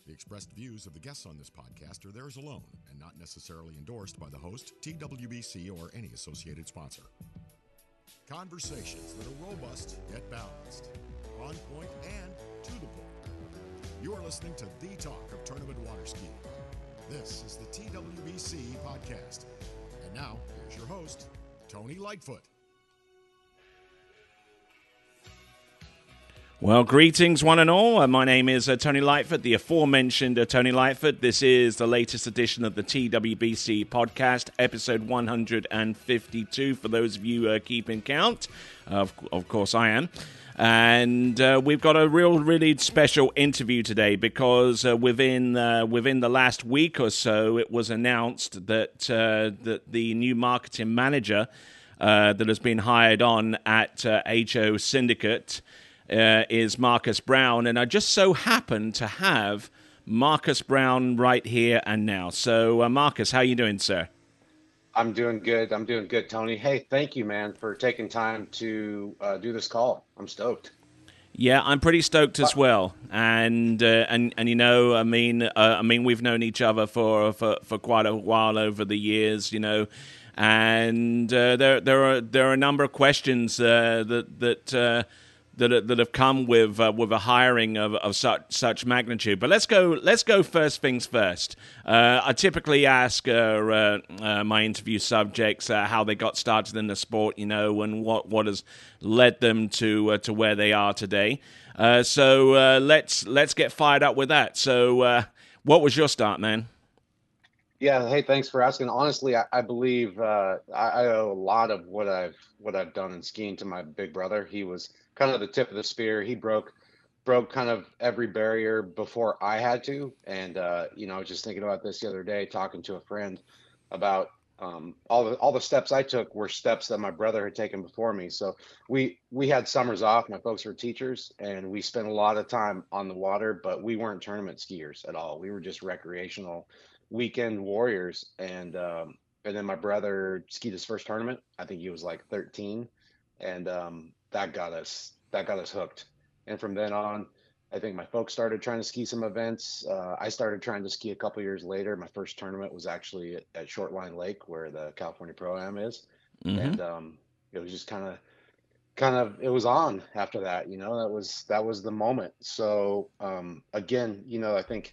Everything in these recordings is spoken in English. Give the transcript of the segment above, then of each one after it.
The expressed views of the guests on this podcast are theirs alone and not necessarily endorsed by the host, TWBC, or any associated sponsor. Conversations that are robust yet balanced, on point and to the point. You are listening to the talk of tournament water skiing. This is the TWBC podcast. And now, here's your host, Tony Lightfoot. Well, greetings one and all. My name is Tony Lightfoot, the aforementioned Tony Lightfoot. This is the latest edition of the TWBC podcast, episode 152, for those of you keeping count. Of course I am. And we've got a really special interview today because within the last week or so, it was announced that the new marketing manager that has been hired on at HO Syndicate is Marcus Brown, and I just so happen to have Marcus Brown right here and now. So, Marcus, how you doing, sir? I'm doing good, Tony. Hey, thank you, man, for taking time to do this call. I'm stoked. Yeah, I'm pretty stoked as well, and you know, I mean, we've known each other for quite a while over the years, you know, and there are a number of questions that have come with a hiring of such magnitude. But let's go first things first. I typically ask my interview subjects how they got started in the sport, you know, and what has led them to where they are today. So let's get fired up with that. So what was your start, man? Yeah, hey, thanks for asking. Honestly, I believe I owe a lot of what I've done in skiing to my big brother. He was kind of the tip of the spear. He broke kind of every barrier before I had to. And you know, just thinking about this the other day, talking to a friend about all the steps I took were steps that my brother had taken before me. So we had summers off. My folks were teachers, and we spent a lot of time on the water, but we weren't tournament skiers at all. We were just recreational weekend warriors. And then my brother skied his first tournament. I think he was like 13, and that got us hooked. And from then on, I think my folks started trying to ski some events. I started trying to ski a couple years later. My first tournament was actually at Shortline Lake, where the California Pro-Am is. Mm-hmm. And it was just kind of it was on after that, you know. That was the moment. So again, you know, I think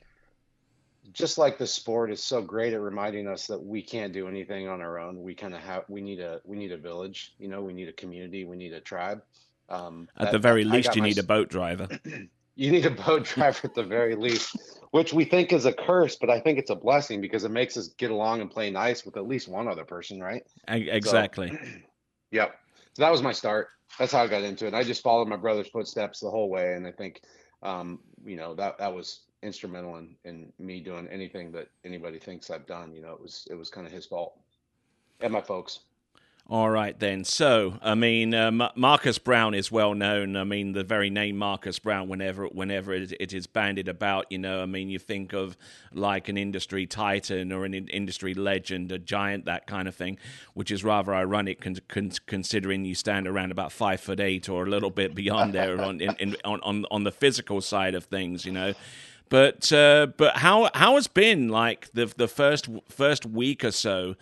just like the sport is so great at reminding us that we can't do anything on our own. We kind of we need a village, you know, we need a community, we need a tribe. At the very least, you need a boat driver. You need a boat driver at the very least, which we think is a curse, but I think it's a blessing because it makes us get along and play nice with at least one other person, right? Exactly. So, yep. So that was my start. That's how I got into it. I just followed my brother's footsteps the whole way, and I think, you know, that was instrumental in me doing anything that anybody thinks I've done. You know, it was kind of his fault and my folks. All right, then. So, I mean, Marcus Brown is well known. I mean, the very name Marcus Brown, whenever it is bandied about, you know, I mean, you think of like an industry titan or an industry legend, a giant, that kind of thing, which is rather ironic considering you stand around about 5'8" or a little bit beyond there on the physical side of things, you know. But how has been like the first week or so?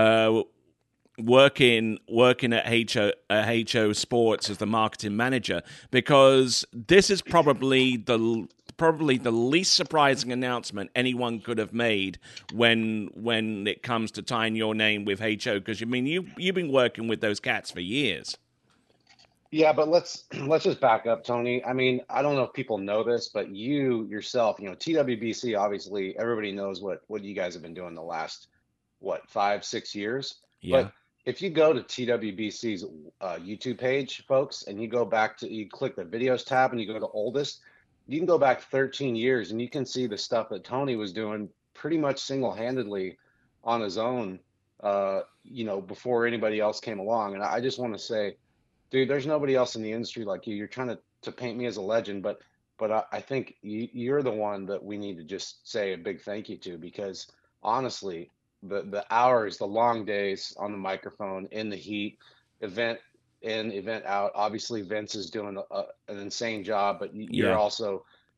Working at HO Sports as the marketing manager, because this is probably the least surprising announcement anyone could have made when it comes to tying your name with HO, because I mean you've been working with those cats for years. Yeah, but let's just back up, Tony. I mean, I don't know if people know this, but you yourself, you know, TWBC, obviously everybody knows what you guys have been doing the last 5-6 years. Yeah. But if you go to TWBC's YouTube page, folks, and you click the videos tab and you go to oldest, you can go back 13 years and you can see the stuff that Tony was doing pretty much single-handedly on his own, you know, before anybody else came along. And I just want to say, dude, there's nobody else in the industry like you. You're trying to paint me as a legend, but I think you're the one that we need to just say a big thank you to, because honestly, the hours, the long days on the microphone in the heat, event in, event out. Obviously, Vince is doing an insane job, but you're also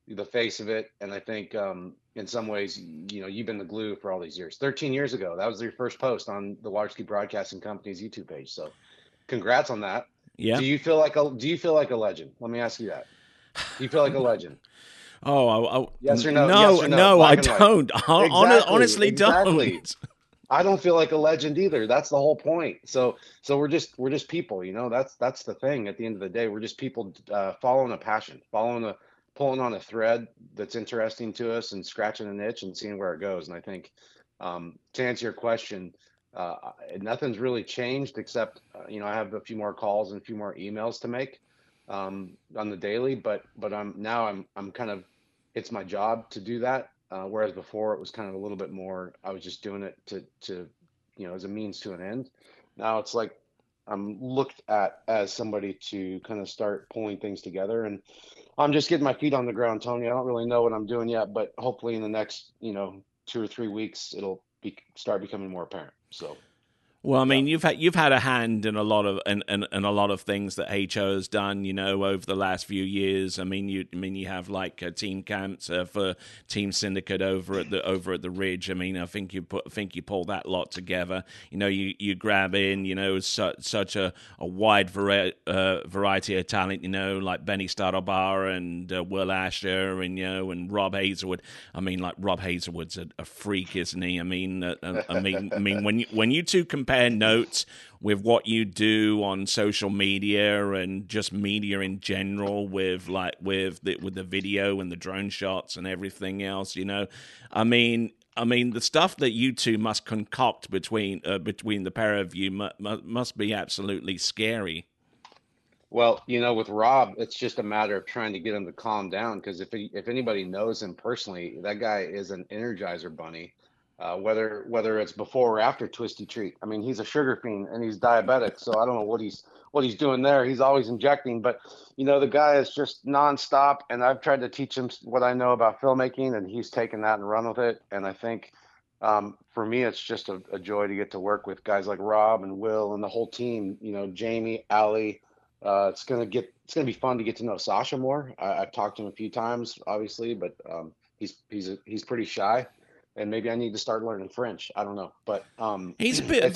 the face of it. And I think in some ways, you've been the glue for all these years. 13 years ago, that was your first post on the Water Ski Broadcasting Company's YouTube page. So congrats on that. Yeah. Do you feel like a legend? Let me ask you that. Do you feel like a legend? Oh, yes or no? No, yes or no? no, I Black and white. don't. Honestly, Exactly. don't. I don't feel like a legend either. That's the whole point. So we're just people, that's the thing. At the end of the day, we're just people following a passion, pulling on a thread that's interesting to us and scratching an itch and seeing where it goes. And I think to answer your question, nothing's really changed except I have a few more calls and a few more emails to make on the daily, but I'm kind of, it's my job to do that. Whereas before it was kind of a little bit more, I was just doing it to as a means to an end. Now it's like I'm looked at as somebody to kind of start pulling things together, and I'm just getting my feet on the ground, Tony. I don't really know what I'm doing yet, but hopefully in the next 2 or 3 weeks it'll start becoming more apparent. So. Well, I mean, you've had a hand in a lot of a lot of things that HO has done, over the last few years. I mean, you have like team camps for Team Syndicate over at the Ridge. I mean, I think you pull that lot together. You grab in, such a wide variety of talent. Like Benny Stadelbar and Will Asher and Rob Hazelwood. I mean, like Rob Hazelwood's a freak, isn't he? I mean, when you two compare notes with what you do on social media and just media in general with the video and the drone shots and everything else, I mean the stuff that you two must concoct between the pair of you must be absolutely scary. Well, with Rob, it's just a matter of trying to get him to calm down, because if anybody knows him personally, that guy is an Energizer bunny. Whether it's before or after Twisty Treat. I mean, he's a sugar fiend and he's diabetic, so I don't know what he's doing there. He's always injecting, but the guy is just nonstop. And I've tried to teach him what I know about filmmaking, and he's taken that and run with it. And I think for me, it's just a joy to get to work with guys like Rob and Will and the whole team. Jamie, Ali. It's gonna be fun to get to know Sasha more. I've talked to him a few times, obviously, but he's pretty shy. And maybe I need to start learning French. I don't know, but he's a bit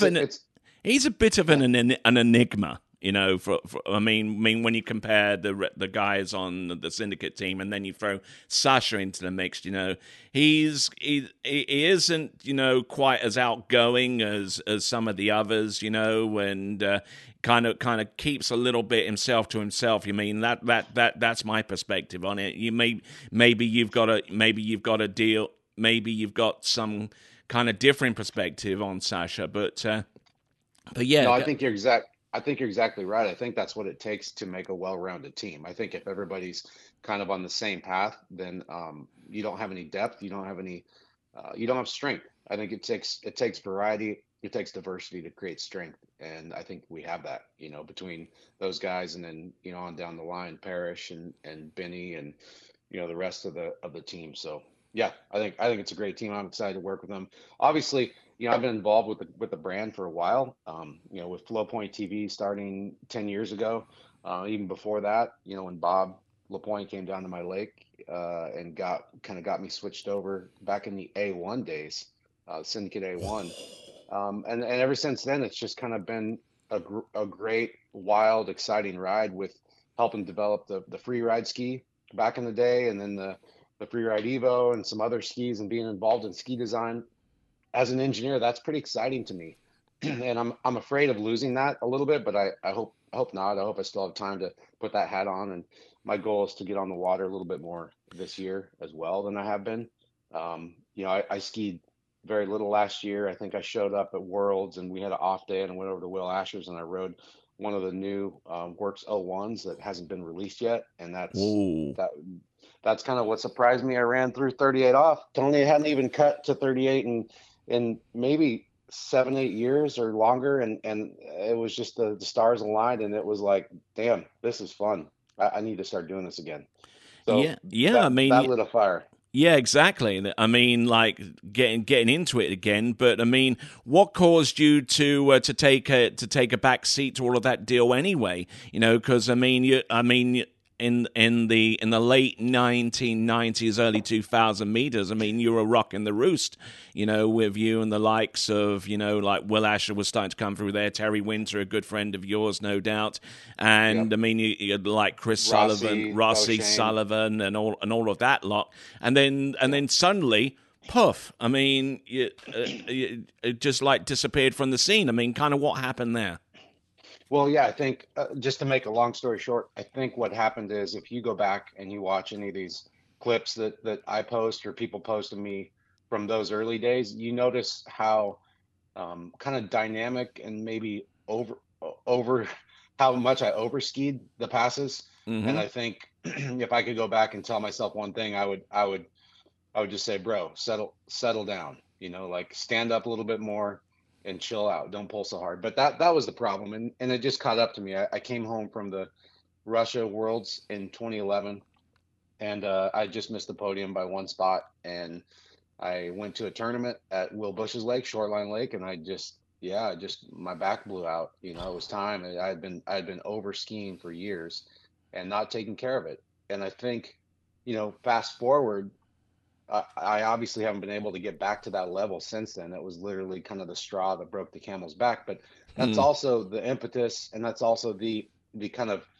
of an enigma, I mean, when you compare the guys on the Syndicate team, and then you throw Sasha into the mix, he isn't quite as outgoing as some of the others, and kind of keeps a little bit himself to himself. You mean that's my perspective on it. Maybe you've got a deal. Maybe you've got some kind of different perspective on Sasha, but yeah. No, I think you're exactly right. I think that's what it takes to make a well-rounded team. I think if everybody's kind of on the same path, then you don't have any depth. You don't have strength. I think it takes variety. It takes diversity to create strength, and I think we have that. Between those guys, and then on down the line, Parrish and Benny, and the rest of the team. So. Yeah, I think it's a great team. I'm excited to work with them. Obviously, I've been involved with the brand for a while. With Flowpoint TV starting 10 years ago. Even before that, when Bob LaPointe came down to my lake and got me switched over back in the A1 days, Syndicate A1, and ever since then, it's just kind of been a great, wild, exciting ride with helping develop the free ride ski back in the day, and then the Freeride Evo and some other skis, and being involved in ski design as an engineer. That's pretty exciting to me. And I'm afraid of losing that a little bit, but I hope not. I hope I still have time to put that hat on. And my goal is to get on the water a little bit more this year as well than I have been. I skied very little last year. I think I showed up at Worlds and we had an off day, and I went over to Will Asher's and I rode one of the new Works 01s that hasn't been released yet. And that's kind of what surprised me. I ran through 38 off. Tony hadn't even cut to 38 in maybe 7-8 years or longer, and it was just the stars aligned, and it was like, damn, this is fun. I need to start doing this again. So yeah. I mean, that lit a fire. Yeah, exactly. I mean, like getting into it again. But I mean, what caused you to take a back seat to all of that deal anyway? Because I mean, in the late 1990s, early 2000 meters. I mean, you were rocking the roost, with you and the likes of, like Will Asher was starting to come through there, Terry Winter, a good friend of yours, no doubt, and Yep. I mean, you had like Chris Rossi, Sullivan, Rossi O'Shane. Sullivan, and all of that lot, and then suddenly. Poof! I mean, it just like disappeared from the scene. I mean, kind of what happened there? Well, yeah, I think just to make a long story short, I think what happened is if you go back and you watch any of these clips that I post or people post to me from those early days, you notice how kind of dynamic and maybe over how much I overskied the passes. And Mm-hmm. I think if I could go back and tell myself one thing, I would just say, bro, settle down, like stand up a little bit more and chill out. Don't pull so hard. But that was the problem. And it just caught up to me. I came home from the Russia Worlds in 2011 and I just missed the podium by one spot. And I went to a tournament at Will Bush's Lake, Shoreline Lake, and just my back blew out. It was time. I had been over skiing for years and not taking care of it. And I think, fast forward, I obviously haven't been able to get back to that level since then. It was literally kind of the straw that broke the camel's back. But that's also the impetus, and that's also the kind of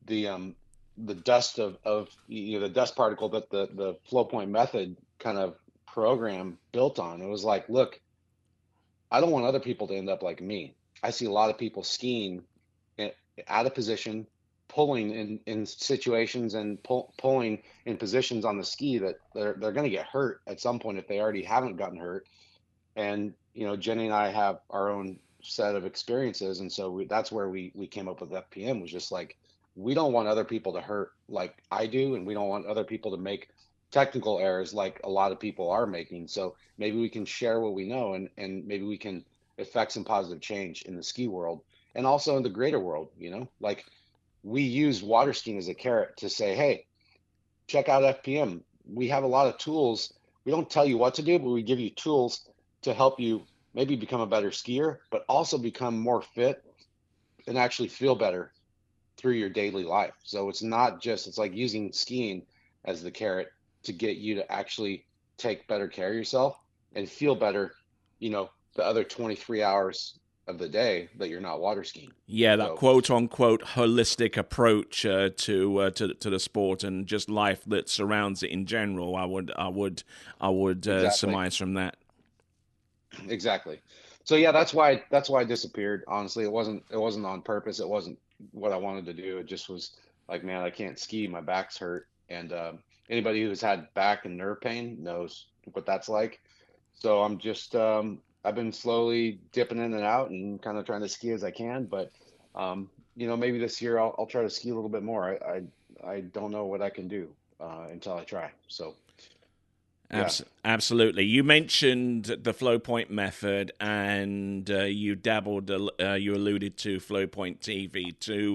the dust of the dust particle that the flow point method kind of program built on. It was like, look, I don't want other people to end up like me. I see a lot of people skiing out of position, pulling in situations and pulling in positions on the ski that they're going to get hurt at some point if they already haven't gotten hurt. And Jenny and I have our own set of experiences, and so that's where we came up with FPM. Was just like, we don't want other people to hurt like I do, and we don't want other people to make technical errors like a lot of people are making. So maybe we can share what we know, and maybe we can affect some positive change in the ski world and also in the greater world. Like, we use water skiing as a carrot to say, hey, check out FPM. We have a lot of tools. We don't tell you what to do, but we give you tools to help you maybe become a better skier, but also become more fit and actually feel better through your daily life. So it's like using skiing as the carrot to get you to actually take better care of yourself and feel better, the other 23 hours of the day that you're not water skiing. Yeah, that quote unquote holistic approach to the sport and just life that surrounds it in general. I would Exactly. surmise from that. Exactly. So yeah, that's why I disappeared. Honestly, it wasn't on purpose. It wasn't what I wanted to do. It just was like, man, I can't ski. My back's hurt. And anybody who's had back and nerve pain knows what that's like. So I'm just I've been slowly dipping in and out and kind of trying to ski as I can, but maybe this year I'll try to ski a little bit more. I don't know what I can do until I try. So yeah. Absolutely. You mentioned the flow point method, and you dabbled. You alluded to Flow Point TV,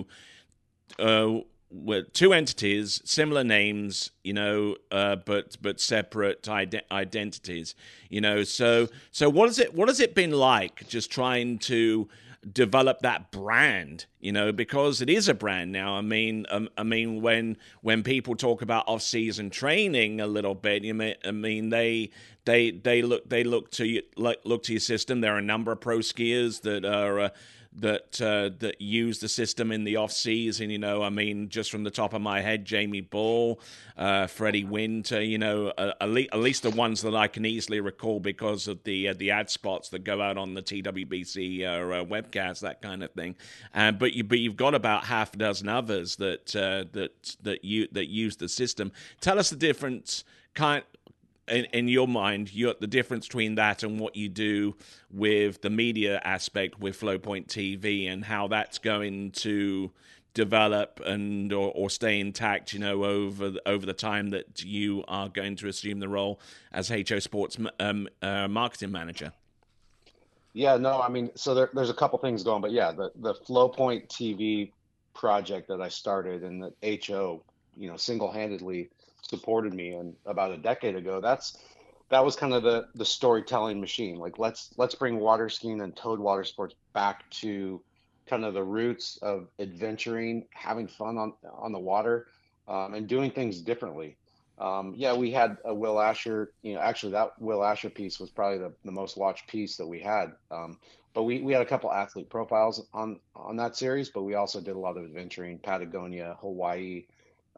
with two entities, similar names, but separate identities, So what has it been like just trying to develop that brand, because it is a brand now. I mean, when people talk about off-season training a little bit, they look to your system. There are a number of pro skiers that are. That use the system in the off season, just from the top of my head, Jamie Ball, Freddie Winter, at least the ones that I can easily recall because of the ad spots that go out on the TWBC webcast, that kind of thing. But you've got about half a dozen others that use the system. Tell us the difference, in your mind, the difference between that and what you do with the media aspect with Flowpoint TV, and how that's going to develop and or stay intact, over the time that you are going to assume the role as HO Sports marketing manager. Yeah, no, so there's a couple things going, but yeah, the Flowpoint TV project that I started and that HO, single-handedly supported me, and about a decade ago, that was kind of the storytelling machine. Like, let's bring water skiing and towed water sports back to kind of the roots of adventuring, having fun on the water, and doing things differently. Yeah, we had a Will Asher, actually that Will Asher piece was probably the most watched piece that we had. But we had a couple athlete profiles on that series, but we also did a lot of adventuring, Patagonia, Hawaii,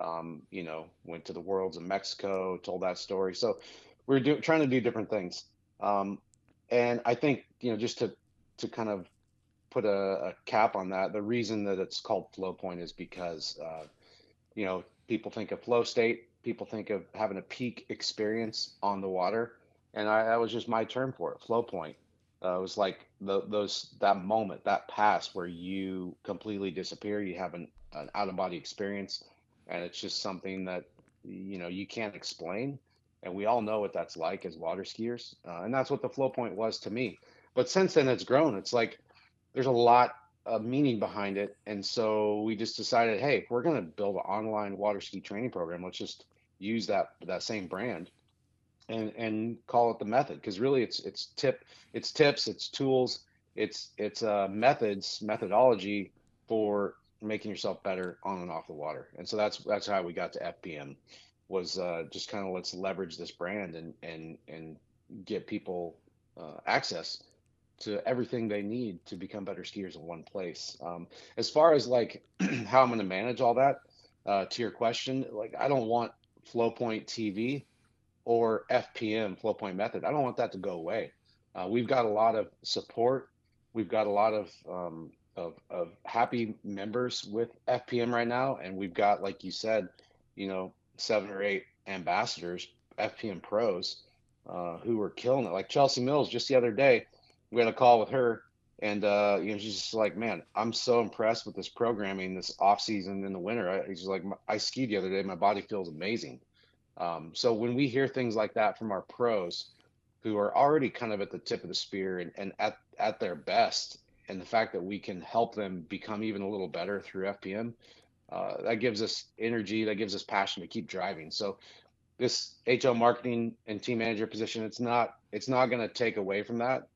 went to the worlds in Mexico, told that story. So we're trying to do different things. Um, and I think, just to kind of put a cap on that, the reason that it's called Flow Point is because, people think of flow state, people think of having a peak experience on the water. And that was just my term for it, flow point. It was like that moment, that pass where you completely disappear, you have an out of body experience, and it's just something that you can't explain. And we all know what that's like as water skiers, and that's what the flow point was to me. But since then, it's grown. It's like there's a lot of meaning behind it. And so we just decided, hey, if we're going to build an online water ski training program, let's just use that same brand and call it the method. Because really it's tips, it's tools, it's methodology for making yourself better on and off the water. And so that's how we got to FPM, was just kind of, let's leverage this brand and get people access to everything they need to become better skiers in one place. As far as like how I'm going to manage all that, to your question, like I don't want Flowpoint TV or FPM, Flowpoint Method. I don't want that to go away. We've got a lot of support. We've got a lot of happy members with FPM right now, and we've got, like you said, 7 or 8 ambassadors, FPM pros, who are killing it. Like Chelsea Mills, just the other day, we had a call with her, and she's just like, man, I'm so impressed with this programming this off season in the winter. She's like, I skied the other day, my body feels amazing. So when we hear things like that from our pros, who are already kind of at the tip of the spear and at their best, and the fact that we can help them become even a little better through FPM, that gives us energy, that gives us passion to keep driving. So this HO marketing and team manager position, it's not going to take away from that.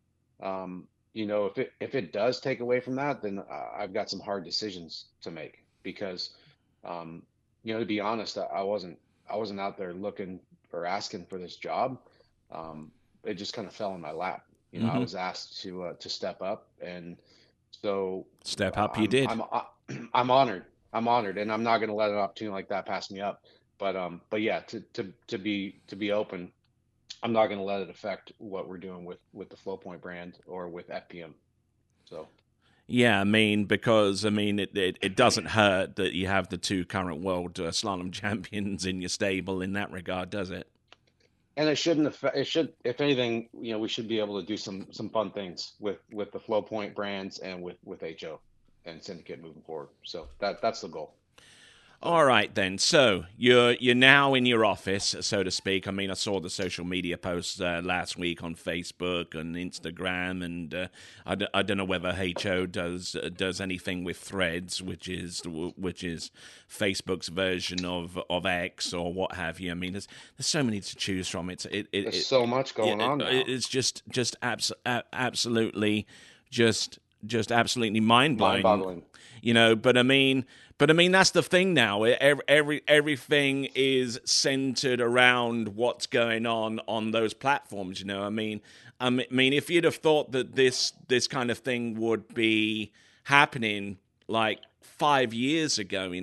If it does take away from that, then I've got some hard decisions to make, because, to be honest, I wasn't out there looking or asking for this job. It just kind of fell in my lap. I was asked to step up, and so step up. You did. I'm honored. I'm honored, and I'm not going to let an opportunity like that pass me up. But yeah, to be open, I'm not going to let it affect what we're doing with the Flowpoint brand or with FPM. So. Yeah, because it doesn't hurt that you have the 2 current world slalom champions in your stable in that regard, does it? And it shouldn't affect. It should, if anything, we should be able to do some fun things with the Flowpoint brands and with HO and Syndicate moving forward. So that's the goal. All right, then. So you're now in your office, so to speak. I saw the social media posts last week on Facebook and Instagram, and I don't know whether HO does anything with Threads, which is Facebook's version of X or what have you. There's so many to choose from. There's so much going on now. It's just absolutely absolutely mind-blowing. Mind-boggling. But that's the thing now. Everything is centered around what's going on those platforms. If you'd have thought that this kind of thing would be happening like 5 years ago,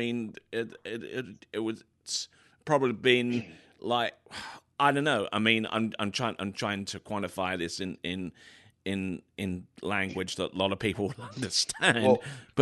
it was probably been like, I don't know. I'm trying to quantify this in language that a lot of people will understand.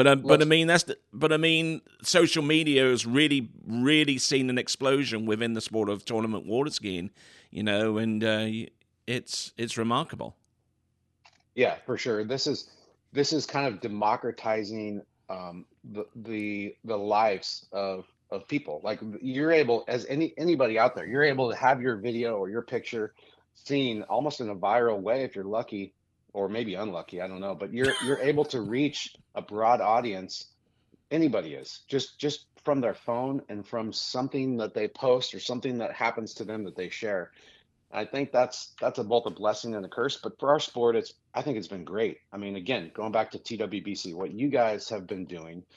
Social media has really seen an explosion within the sport of tournament water skiing, and it's remarkable. Yeah, for sure. This is kind of democratizing the lives of people. Like, you're able, as anybody out there, you're able to have your video or your picture seen almost in a viral way if you're lucky, or maybe unlucky, I don't know, but you're able to reach a broad audience. Anybody is, just from their phone and from something that they post or something that happens to them that they share. I think that's both a blessing and a curse. But for our sport, I think it's been great. Again, going back to TWBC, what you guys have been doing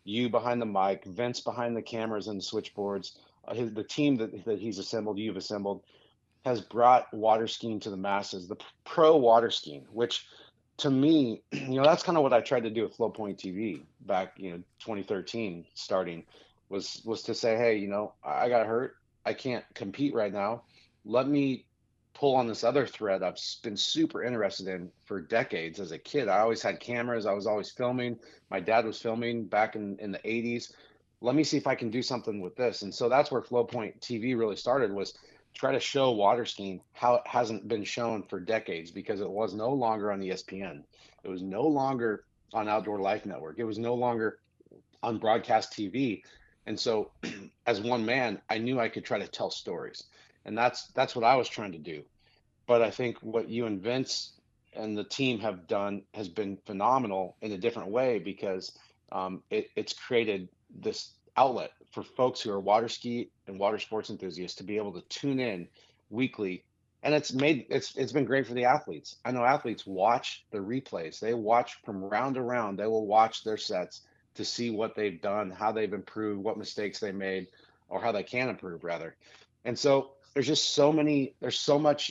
you behind the mic, Vince behind the cameras and the switchboards, the team that he's assembled, you've assembled, has brought water skiing to the masses, the pro water skiing, which to me, that's kind of what I tried to do with Flow Point TV back, 2013 starting was to say, hey, I got hurt. I can't compete right now. Let me pull on this other thread I've been super interested in for decades as a kid. I always had cameras. I was always filming. My dad was filming back in the 80s. Let me see if I can do something with this. And so that's where Flow Point TV really started, was try to show water skiing how it hasn't been shown for decades, because it was no longer on ESPN. It was no longer on Outdoor Life Network. It was no longer on broadcast TV. And so as one man, I knew I could try to tell stories. And that's what I was trying to do. But I think what you and Vince and the team have done has been phenomenal in a different way, because it's created this outlet for folks who are water ski and water sports enthusiasts to be able to tune in weekly. And it's been great for the athletes. I know athletes watch the replays. They watch from round to round. They will watch their sets to see what they've done, how they've improved, what mistakes they made, or how they can improve rather. And so there's so much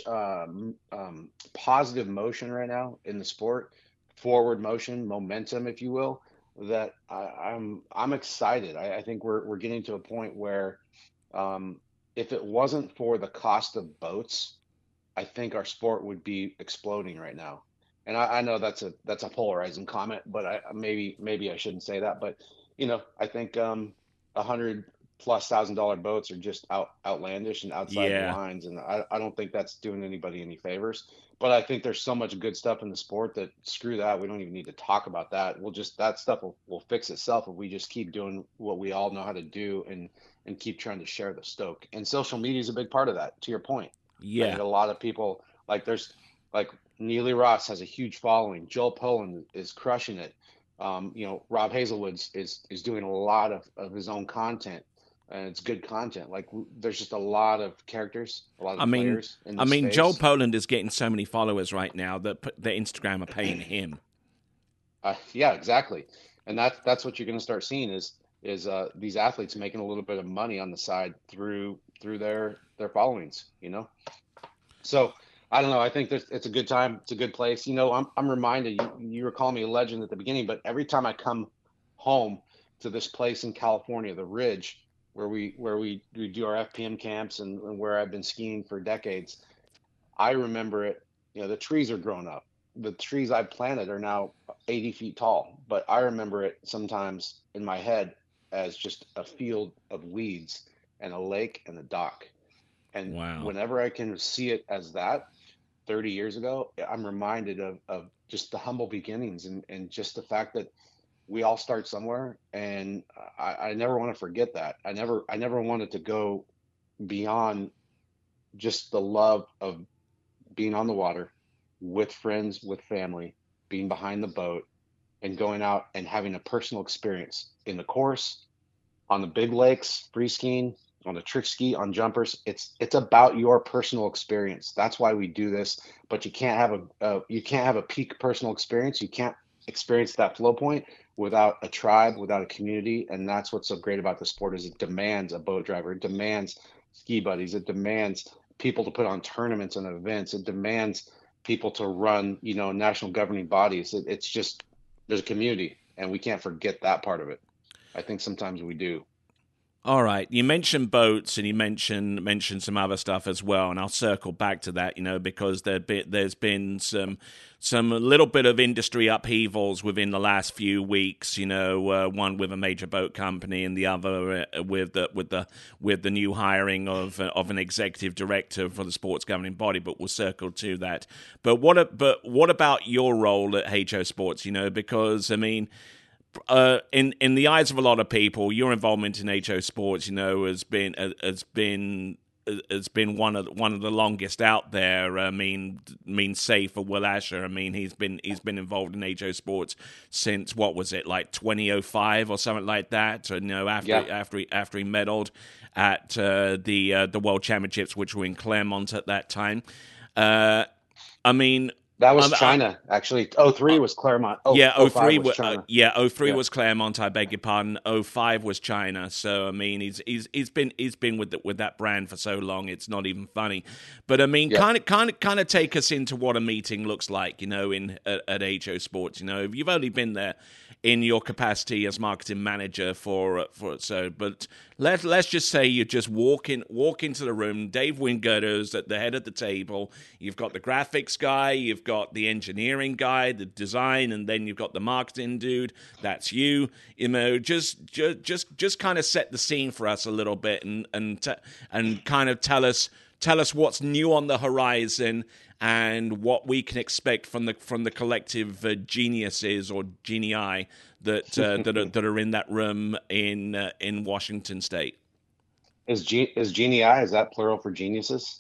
positive motion right now in the sport, forward motion, momentum, if you will, that I'm excited. I think we're getting to a point where if it wasn't for the cost of boats, I think our sport would be exploding right now. And I know that's a polarizing comment, but maybe I shouldn't say that. But I think $100,000+ boats are just outlandish and outside the lines, and I don't think that's doing anybody any favors. But I think there's so much good stuff in the sport that screw that. We don't even need to talk about that. That stuff will fix itself if we just keep doing what we all know how to do and keep trying to share the stoke. And social media is a big part of that, to your point. Yeah. I think a lot of people, like Neely Ross has a huge following. Joel Poland is crushing it. Rob Hazelwood is doing a lot of his own content. And it's good content. Like, there's just a lot of characters, a lot of players in this space. Joel Poland is getting so many followers right now that the Instagram are paying him. Yeah, exactly. And that's what you're going to start seeing is these athletes making a little bit of money on the side through their followings. So I don't know. I think it's a good time. It's a good place. I'm reminded. You were calling me a legend at the beginning, but every time I come home to this place in California, the Ridge, where we do our FPM camps and where I've been skiing for decades, I remember it. The trees are grown up. The trees I've planted are now 80 feet tall, but I remember it sometimes in my head as just a field of weeds and a lake and a dock. And Whenever I can see it as that 30 years ago, I'm reminded of just the humble beginnings and just the fact that we all start somewhere, and I never want to forget that. I never wanted to go beyond just the love of being on the water with friends, with family, being behind the boat, and going out and having a personal experience in the course, on the big lakes, free skiing, on a trick ski, on jumpers. It's about your personal experience. That's why we do this. But you can't have a peak personal experience. You can't experience that flow point without a tribe, without a community. And that's what's so great about the sport, is it demands a boat driver, it demands ski buddies, it demands people to put on tournaments and events, it demands people to run, national governing bodies. It's just, there's a community, and we can't forget that part of it. I think sometimes we do. All right, you mentioned boats, and you mentioned some other stuff as well, and I'll circle back to that, because there's been some little bit of industry upheavals within the last few weeks. One with a major boat company, and the other with the new hiring of an executive director for the sports governing body. But we'll circle to that. But what about your role at HO Sports? Because in the eyes of a lot of people, your involvement in HO Sports, has been one of the longest out there. Say for Will Asher. He's been involved in HO Sports since, what was it, like 2005 or something like that? After he medaled at the World Championships, which were in Claremont at that time. That was China, actually. '03 was Claremont. Yeah, '05 '03 was China. yeah, '03 was Claremont, I beg your pardon. '05 was China. So I mean, he's been with that brand for so long, it's not even funny. But I mean, Yep. kind of take us into what a meeting looks like, in at HO Sports. If you've only been there in your capacity as marketing manager but let's just say you just walk into the room. Dave Wingutter's at the head of the table. You've got the graphics guy, you've got the engineering guy, the design, and then you've got the marketing dude. That's you. Just kind of set the scene for us a little bit, and kind of tell us what's new on the horizon and what we can expect from the collective geniuses or genii that are in that room in Washington State. Is genii, is that plural for geniuses?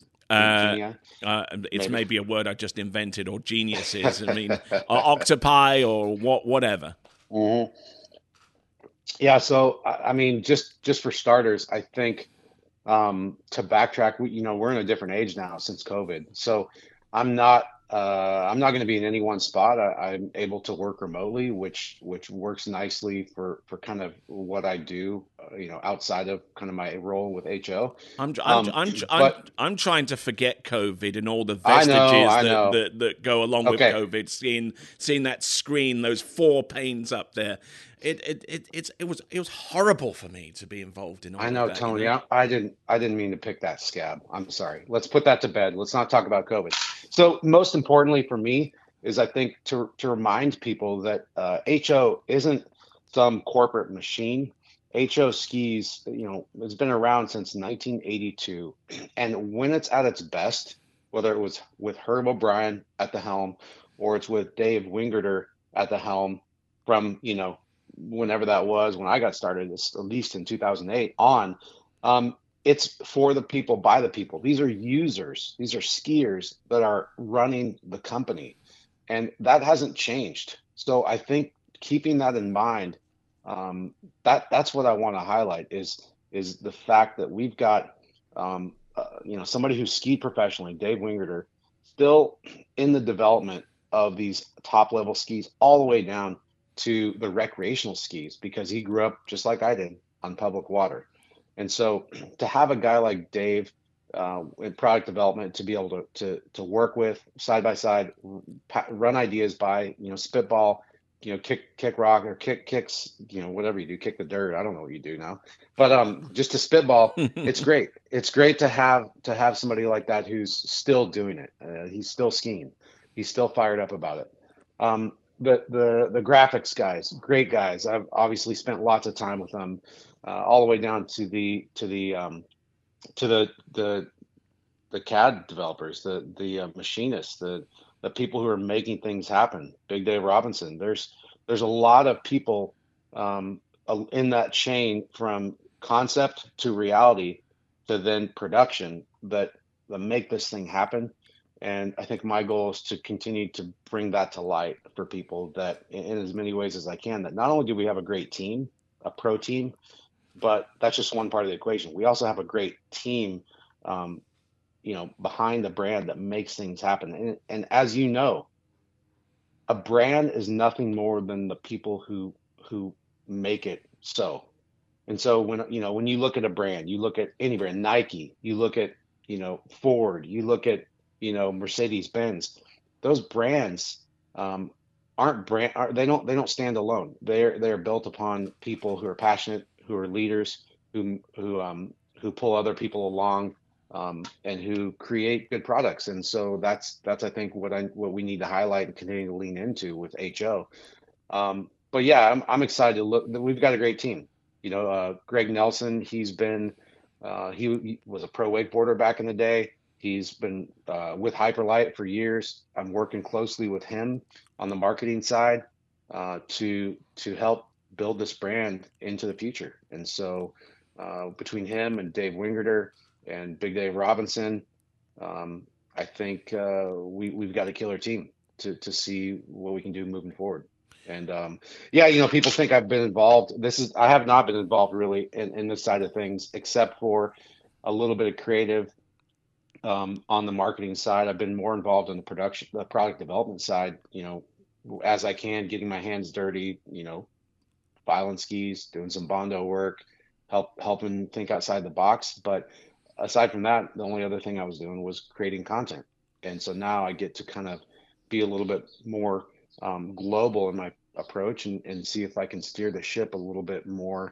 It's maybe a word I just invented, or geniuses. I mean, octopi or whatever. Mm-hmm. Yeah. So I mean, just for starters, I think to backtrack, we're in a different age now since COVID. So I'm not going to be in any one spot. I'm able to work remotely, which works nicely for kind of what I do, outside of kind of my role with HO. I'm But trying to forget COVID and all the I vestiges know. that go along with Okay. COVID. Seeing that screen, those 4 panes up there, it was horrible for me to be involved in all I know, of that. Tony. I didn't mean to pick that scab. I'm sorry. Let's put that to bed. Let's not talk about COVID. So most importantly for me is, I think, to remind people that HO isn't some corporate machine. HO Skis, it's been around since 1982, and when it's at its best, whether it was with Herb O'Brien at the helm or it's with Dave Wingerter at the helm from whenever that was, when I got started, at least in 2008 on, it's for the people, by the people. These are users. These are skiers that are running the company, and that hasn't changed. So I think keeping that in mind, that's what I want to highlight is the fact that we've got somebody who skied professionally, Dave Wingerter, still in the development of these top level skis all the way down to the recreational skis, because he grew up just like I did on public water. And so to have a guy like Dave in product development, to be able to work with side by side, run ideas by, spitball, kick rock or kicks, whatever you do, kick the dirt. I don't know what you do now, but just to spitball, it's great. It's great to have somebody like that who's still doing it. He's still skiing. He's still fired up about it. The graphics guys, great guys. I've obviously spent lots of time with them, all the way down to the CAD developers, the machinists, the people who are making things happen. Big Dave Robinson. There's a lot of people in that chain, from concept to reality to then production, that make this thing happen. And I think my goal is to continue to bring that to light for people, that in as many ways as I can, that not only do we have a great team, a pro team, but that's just one part of the equation. We also have a great team, behind the brand that makes things happen. And as you know, a brand is nothing more than the people who make it so. And so when you look at a brand, you look at any brand, Nike, you look at, Ford, you look at, Mercedes-Benz, those brands they don't stand alone. They're built upon people who are passionate, who are leaders, who pull other people along, and who create good products. And so that's I think what we need to highlight and continue to lean into with HO. But yeah, I'm excited to look. We've got a great team. Greg Nelson, he was a pro wakeboarder back in the day. He's been with Hyperlight for years. I'm working closely with him on the marketing side to help build this brand into the future. And so between him and Dave Wingerter and Big Dave Robinson, I think we've got a killer team to see what we can do moving forward. And people think I've been involved. I have not been involved really in this side of things, except for a little bit of creative on the marketing side. I've been more involved in the product development side, as I can, getting my hands dirty, filing skis, doing some Bondo work, helping think outside the box. But aside from that, the only other thing I was doing was creating content. And so now I get to kind of be a little bit more global in my approach and see if I can steer the ship a little bit more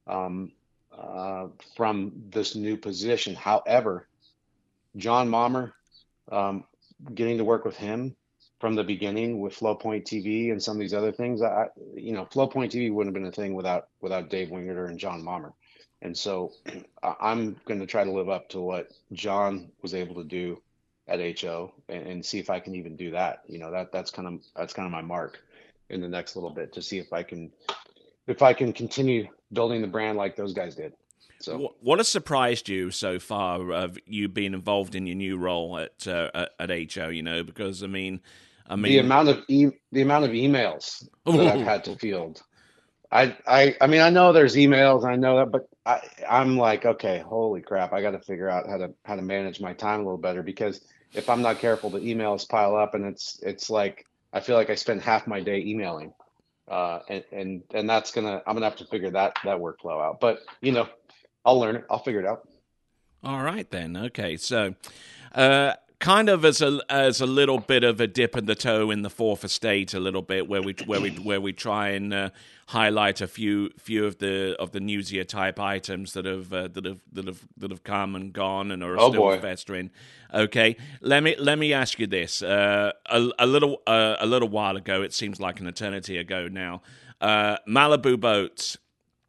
from this new position. However, John Mommer, getting to work with him from the beginning with Flowpoint TV and some of these other things, Flowpoint TV wouldn't have been a thing without Dave Wingerter and John Mommer. And so I'm going to try to live up to what John was able to do at HO and see if I can even do that. That's kind of my mark in the next little bit, to see if I can continue building the brand like those guys did. So what has surprised you so far of you being involved in your new role at HO? Because I mean, the amount of emails that I've had to field. I mean, I know there's emails, I know that, but I'm like, okay, holy crap, I got to figure out how to manage my time a little better, because if I'm not careful, the emails pile up, and it's like I feel like I spend half my day emailing, and I'm gonna have to figure that workflow out. But I'll learn it. I'll figure it out. All right then. Okay, so kind of as a little bit of a dip in the toe in the fourth estate, a little bit where we try and highlight a few of the newsier type items that have come and gone and are still festering. Okay, let me ask you this: a little while ago, it seems like an eternity ago now, Malibu Boats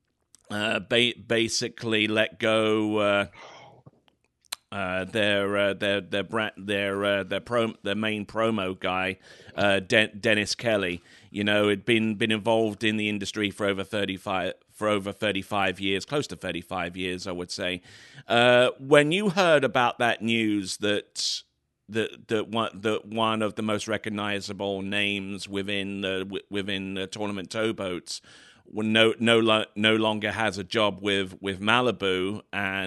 basically let go. Their main promo guy, Dennis Kelly, had been involved in the industry for over 35 years, close to 35 years, I would say. When you heard about that news that one of the most recognizable names within tournament towboats no longer has a job with Malibu,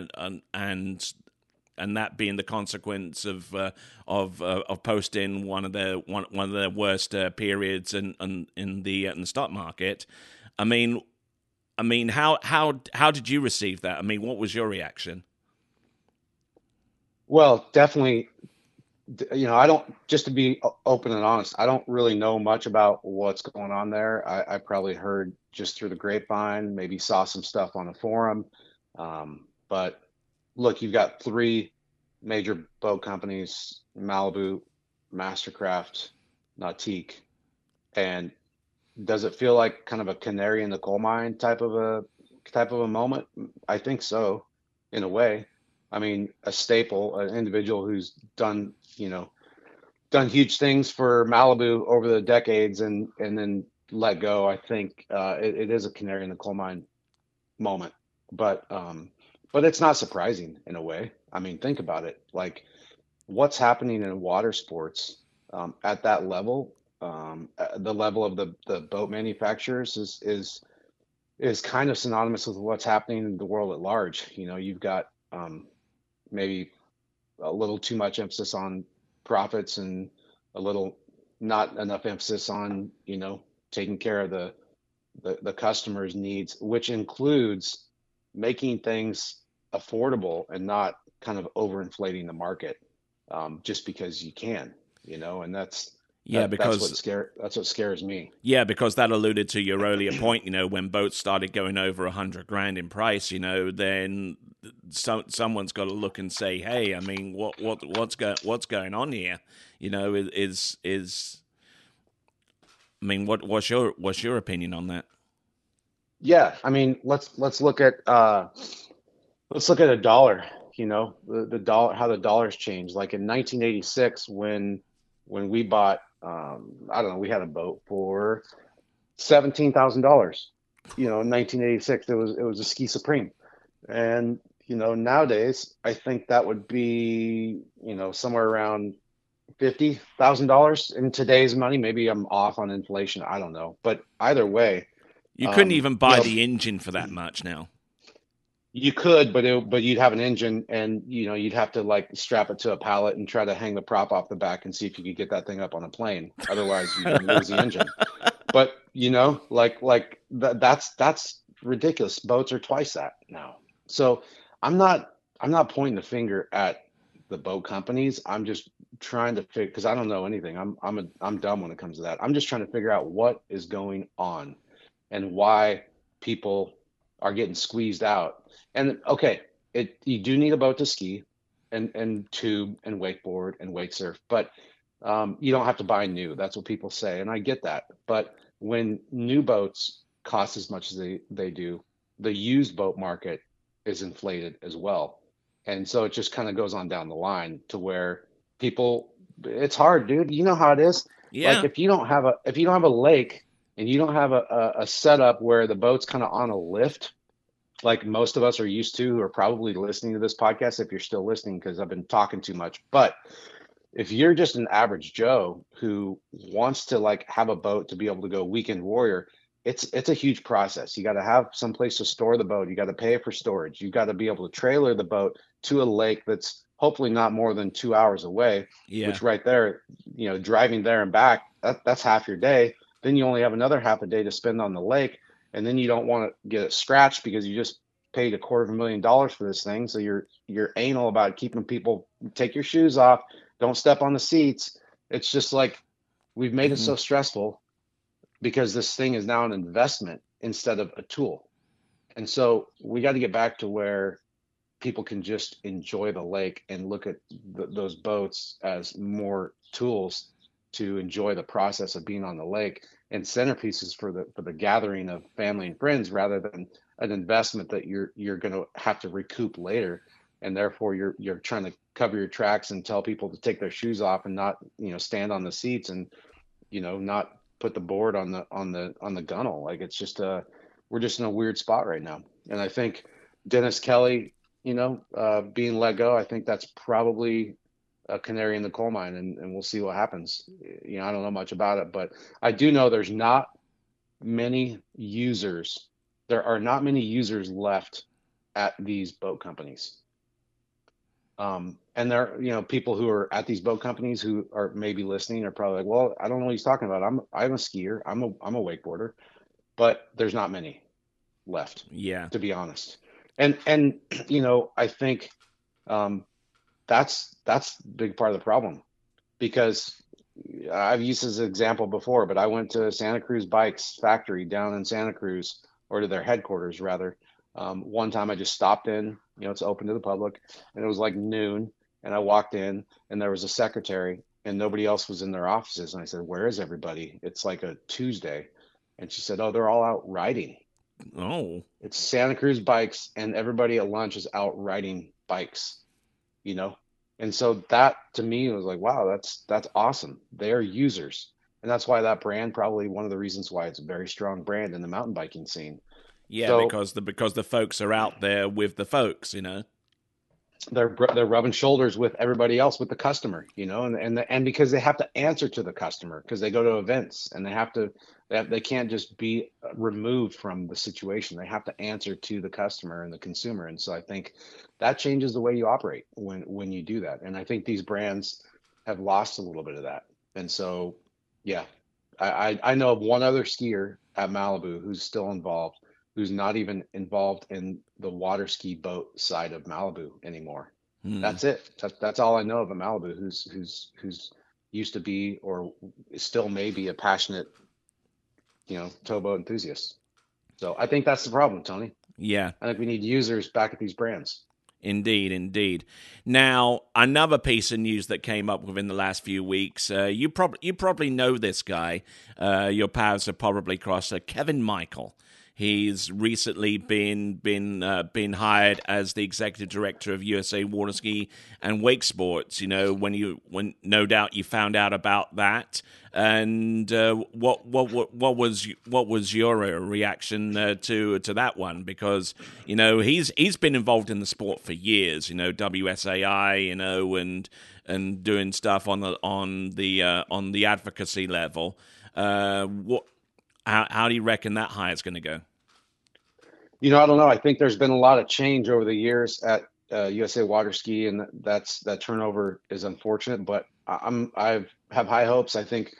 and that being the consequence of posting one of their worst periods in the stock market. I mean, how did you receive that? I mean, what was your reaction? Well, definitely, I don't, just to be open and honest, I don't really know much about what's going on there. I probably heard just through the grapevine, maybe saw some stuff on a forum, but look, you've got three major boat companies: Malibu, Mastercraft, Nautique. And does it feel like kind of a canary in the coal mine type of a moment? I think so, in a way. I mean, a staple, an individual who's done huge things for Malibu over the decades and then let go. I think it is a canary in the coal mine moment, but it's not surprising in a way. I mean, think about it. Like, what's happening in water sports at that level, the level of the boat manufacturers is kind of synonymous with what's happening in the world at large. You've got maybe a little too much emphasis on profits and a little not enough emphasis on taking care of the customer's needs, which includes making things affordable and not kind of overinflating the market just because you can, and that's what scares me. Yeah, because that alluded to your earlier point, when boats started going over $100,000 in price, then someone's got to look and say, hey, I mean, what's going on here? I mean, what's your opinion on that? Yeah, I mean, let's look at a dollar. The dollar, how the dollar's changed. Like in 1986, when we bought, I don't know, we had a boat for $17,000. In 1986, it was a Ski Supreme, and nowadays I think that would be somewhere around $50,000 in today's money. Maybe I'm off on inflation. I don't know, but either way, you couldn't even buy the engine for that much now. You could, but you'd have an engine, and you'd have to like strap it to a pallet and try to hang the prop off the back and see if you could get that thing up on a plane. Otherwise, you'd lose the engine. But that's ridiculous. Boats are twice that now. So I'm not pointing the finger at the boat companies. I'm just trying to figure, because I don't know anything. I'm dumb when it comes to that. I'm just trying to figure out what is going on and why people are getting squeezed out. And okay, you do need a boat to ski and tube and wakeboard and wake surf, but you don't have to buy new. That's what people say, and I get that. But when new boats cost as much as they do, the used boat market is inflated as well. And so it just kind of goes on down the line to where people, it's hard, dude. You know how it is. Like Yeah. if you don't have a lake and you don't have a setup where the boat's kind of on a lift, like most of us are used to, who are probably listening to this podcast, if you're still listening, because I've been talking too much. But if you're just an average Joe who wants to like have a boat to be able to go weekend warrior, it's a huge process. You got to have some place to store the boat. You got to pay for storage. You got to be able to trailer the boat to a lake that's hopefully not more than 2 hours away, Yeah. which right there, driving there and back, that's half your day. Then you only have another half a day to spend on the lake, and then you don't want to get it scratched because you just paid $250,000 for this thing. So you're anal about keeping people, take your shoes off, don't step on the seats. It's just like we've made it Mhm. so stressful because this thing is now an investment instead of a tool. And so we got to get back to where people can just enjoy the lake and look at those boats as more tools to enjoy the process of being on the lake and centerpieces for the gathering of family and friends, rather than an investment that you're going to have to recoup later. And therefore you're trying to cover your tracks and tell people to take their shoes off and not stand on the seats and not put the board on the gunnel. Like, it's just we're just in a weird spot right now. And I think Dennis Kelly, being let go, I think that's probably a canary in the coal mine, and we'll see what happens. I don't know much about it, but I do know there's not many users. There are not many users left at these boat companies. And there, people who are at these boat companies who are maybe listening are probably like, well, I don't know what he's talking about. I'm a skier. I'm a wakeboarder, but there's not many left, Yeah. to be honest. And I think that's a big part of the problem, because I've used this example before, but I went to Santa Cruz Bikes factory down in Santa Cruz, or to their headquarters rather. One time I just stopped in, it's open to the public, and it was like noon, and I walked in and there was a secretary and nobody else was in their offices. And I said, where is everybody? It's like a Tuesday. And she said, oh, they're all out riding. Oh. It's Santa Cruz Bikes, and everybody at lunch is out riding bikes, And so that to me was like, wow, that's awesome. They're users. And that's why that brand, probably one of the reasons why it's a very strong brand in the mountain biking scene. Yeah, So because the folks are out there with the folks, they're rubbing shoulders with everybody else, with the customer, and because they have to answer to the customer, because they go to events and they can't just be removed from the situation. They have to answer to the customer and the consumer. And so I think that changes the way you operate when you do that. And I think these brands have lost a little bit of that. And so, yeah, I know of one other skier at Malibu who's still involved, who's not even involved in the water ski boat side of Malibu anymore. Hmm. That's it. That's all I know of a Malibu who's used to be, or still may be, a passionate, towboat enthusiast. So I think that's the problem, Tony. Yeah. I think we need users back at these brands. Indeed, indeed. Now, another piece of news that came up within the last few weeks. You probably know this guy. Your paths have probably crossed. Kevin Michael. He's recently been hired as the executive director of USA Water Ski and Wake Sports. When no doubt you found out about that, and what was your reaction to that one? Because he's been involved in the sport for years. WSAI, and doing stuff on the advocacy level. How do you reckon that hire is going to go? I don't know. I think there's been a lot of change over the years at USA Water Ski, and that turnover is unfortunate. But I have high hopes. I think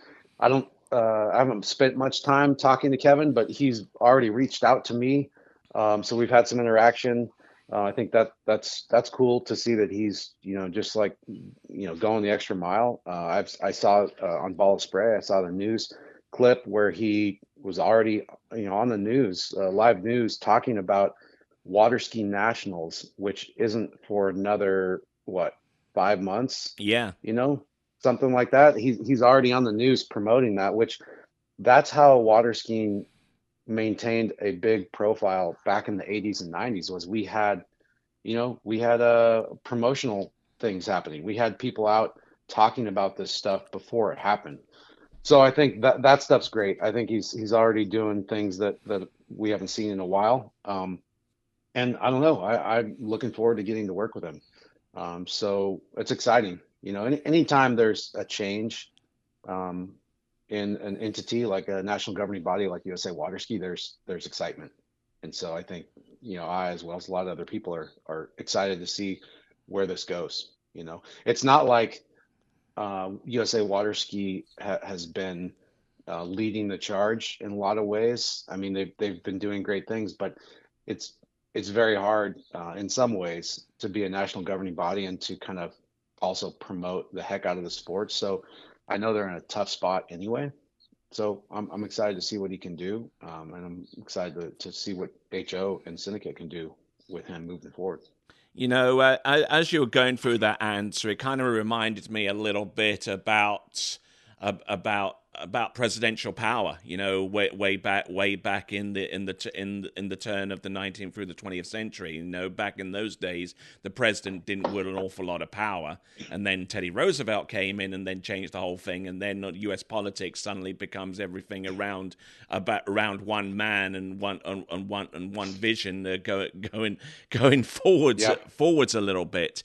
I haven't spent much time talking to Kevin, but he's already reached out to me. So we've had some interaction. I think that's cool to see that he's just like going the extra mile. I saw on Ball of Spray. I saw the news clip where he was already on the news, live news, talking about water ski nationals, which isn't for another 5 months, Yeah. something like that. He's already on the news promoting that, which that's how water skiing maintained a big profile back in the 80s and 90s. Was we had promotional things happening. We had people out talking about this stuff before it happened. So I think that stuff's great. I think he's already doing things that we haven't seen in a while. And I don't know. I'm looking forward to getting to work with him. So it's exciting. Anytime there's a change in an entity like a national governing body like USA Water Ski, there's excitement. And so I think I, as well as a lot of other people, are excited to see where this goes. It's not like USA Water Ski has been leading the charge in a lot of ways. I mean, they've been doing great things, but it's very hard in some ways to be a national governing body and to kind of also promote the heck out of the sport. So I know they're in a tough spot anyway. So I'm excited to see what he can do, and I'm excited to see what HO and Syndicate can do with him moving forward. As you were going through that answer, it kind of reminded me a little bit about presidential power. Way back in the turn of the 19th through the 20th century. Back in those days, the president didn't wield an awful lot of power, and then Teddy Roosevelt came in and then changed the whole thing, and then U.S. politics suddenly becomes everything around one man and one vision, going forwards a little bit.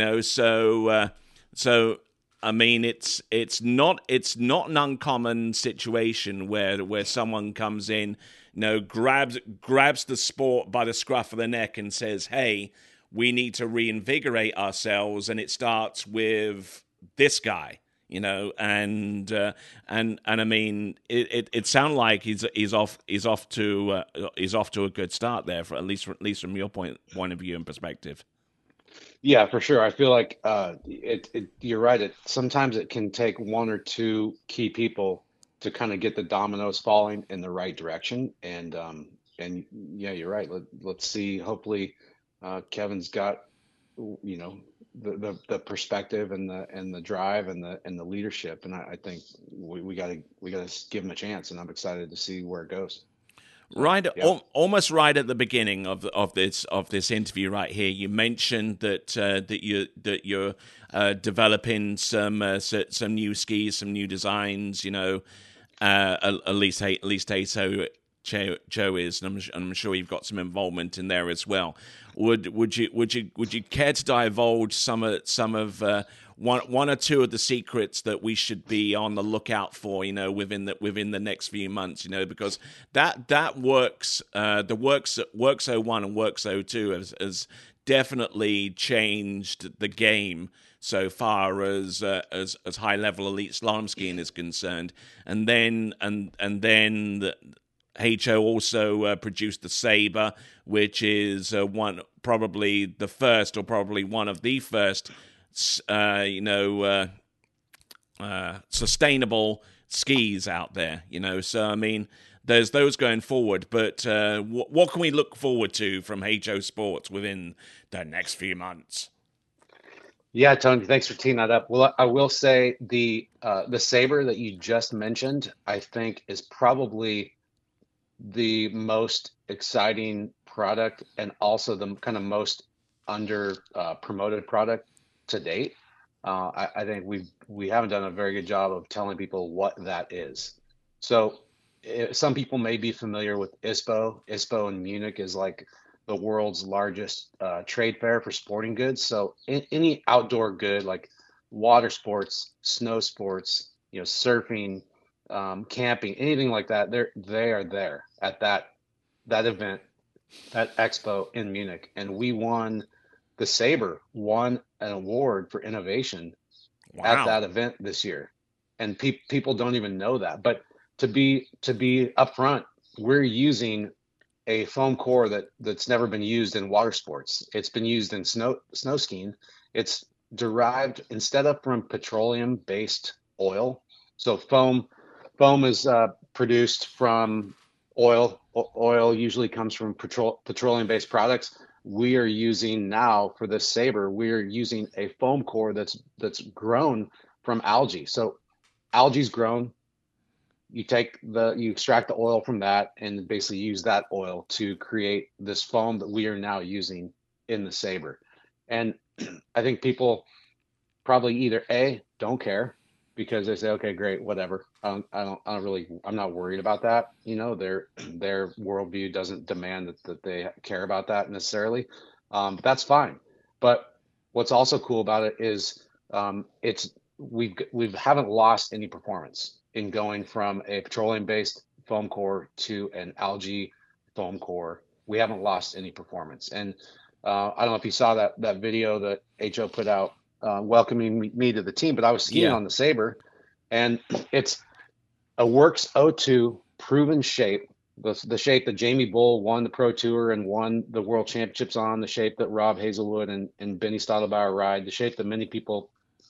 So. I mean, it's not an uncommon situation where someone comes in, grabs the sport by the scruff of the neck and says, "Hey, we need to reinvigorate ourselves," and it starts with this guy, and I mean, it sounds like he's off to a good start there, for at least from your point of view and perspective. Yeah, for sure. I feel like you're right. Sometimes it can take one or two key people to kind of get the dominoes falling in the right direction. And yeah, you're right. Let's see. Hopefully, Kevin's got the perspective and the drive and the leadership. And I think we gotta give him a chance. And I'm excited to see where it goes. Right, yeah. Almost right at the beginning of this interview, right here, you mentioned that you're developing some new skis, some new designs. At least Joe is, and I'm sure you've got some involvement in there as well. Would you care to divulge some of one or two of the secrets that we should be on the lookout for, within the next few months, because that works, the Works 01 and Works 02 has definitely changed the game so far as high level elite slalom skiing is concerned, and then HO also produced the Sabre, which is probably the first, or probably one of the first, sustainable skis out there. So I mean, there's those going forward, but what can we look forward to from HO Sports within the next few months? Yeah, Tony, thanks for teeing that up. Well, I will say the Sabre that you just mentioned, I think, is probably the most exciting product, and also the kind of most under promoted product to date. I think we haven't done a very good job of telling people what that is. So some people may be familiar with ISPO. ISPO in Munich is like the world's largest trade fair for sporting goods. So any outdoor good like water sports, snow sports, surfing, camping, anything like that, they are there at that event at Expo in Munich, and the Saber won an award for innovation at Wow. that event this year, and people don't even know that. But to be upfront, we're using a foam core that's never been used in water sports. It's been used in snow skiing. It's derived instead of from petroleum based oil. So foam is produced from oil. Oil usually comes from petroleum based products. We are using now for this Saber, we are using a foam core that's grown from algae. So algae's grown, you extract the oil from that and basically use that oil to create this foam that we are now using in the Saber. And I think people probably either A, don't care because they say, okay, great, whatever. I'm not worried about that. Their worldview doesn't demand that they care about that necessarily. But that's fine. But what's also cool about it is it's we haven't lost any performance in going from a petroleum based foam core to an algae foam core. We haven't lost any performance. And I don't know if you saw that video that HO put out welcoming me to the team, but I was skiing Yeah. on the Saber, and it's a Works O2 proven shape, the shape that Jamie Bull won the Pro Tour and won the World Championships on, the shape that Rob Hazelwood and Benny Stadelbauer ride, the shape that many people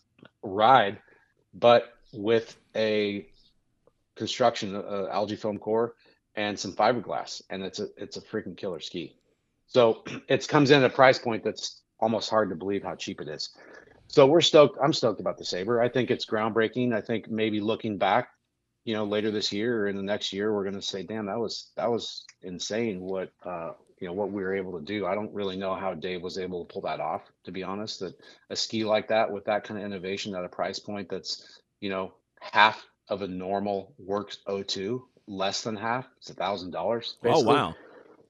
ride, but with a construction, algae foam core and some fiberglass, and it's a freaking killer ski. So it comes in at a price point that's almost hard to believe how cheap it is. So we're stoked. I'm stoked about the Saber. I think it's groundbreaking. I think maybe looking back, later this year or in the next year, we're going to say, "Damn, that was insane." What we were able to do. I don't really know how Dave was able to pull that off. To be honest, that a ski like that with that kind of innovation at a price point that's half of a normal Works O2, less than half. It's $1,000 Oh, basically. wow.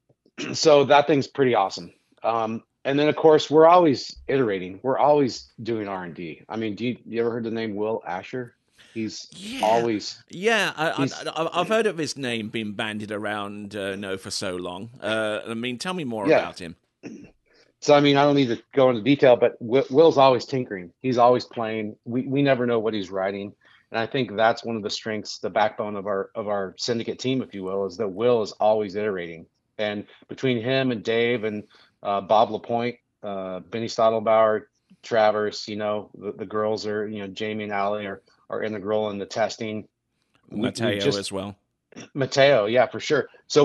So that thing's pretty awesome. And then of course we're always iterating. We're always doing R&D. I mean, you ever heard the name Will Asher? He's Yeah. always Yeah, he's I've heard of his name being bandied around, for so long. I mean, tell me more yeah. about him. So I mean, I don't need to go into detail, but Will's always tinkering. He's always playing. We never know what he's writing, and I think that's one of the strengths, the backbone of our syndicate team, if you will, is that Will is always iterating. And between him and Dave and Bob Lapointe, Benny Stadelbauer, Travers, the girls are, Jamie and Allie are integral in the testing. We Mateo just as well. Mateo, yeah, for sure. So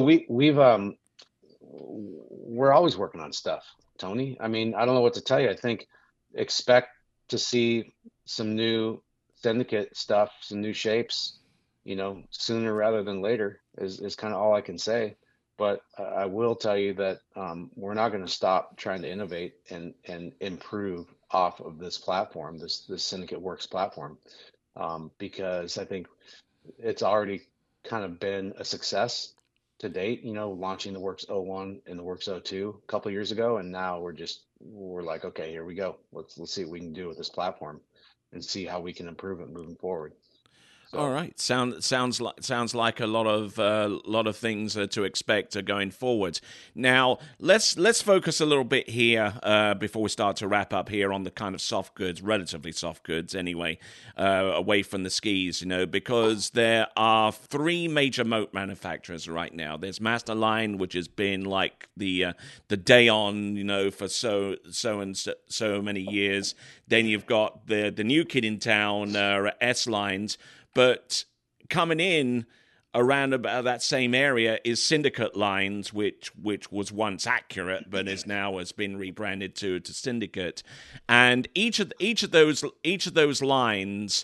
we're always working on stuff, Tony. I mean, I don't know what to tell you. I think expect to see some new syndicate stuff, some new shapes, sooner rather than later is kind of all I can say. But I will tell you that we're not going to stop trying to innovate and improve off of this platform, this Syndicate Works platform, because I think it's already kind of been a success to date, launching the Works O1 and the Works O2 a couple of years ago. And now we're like, okay, here we go. Let's see what we can do with this platform and see how we can improve it moving forward. So, All right, sounds like a lot of things to expect going forward. Now let's focus a little bit here before we start to wrap up here on the kind of soft goods, relatively soft goods anyway, away from the skis. Because there are three major moat manufacturers right now. There's Masterline, which has been like the day on, for so many years. Then you've got the new kid in town, S-Lines. But coming in around about that same area is Syndicate Lines, which was once Accurate, but has been rebranded to Syndicate. And each of those lines,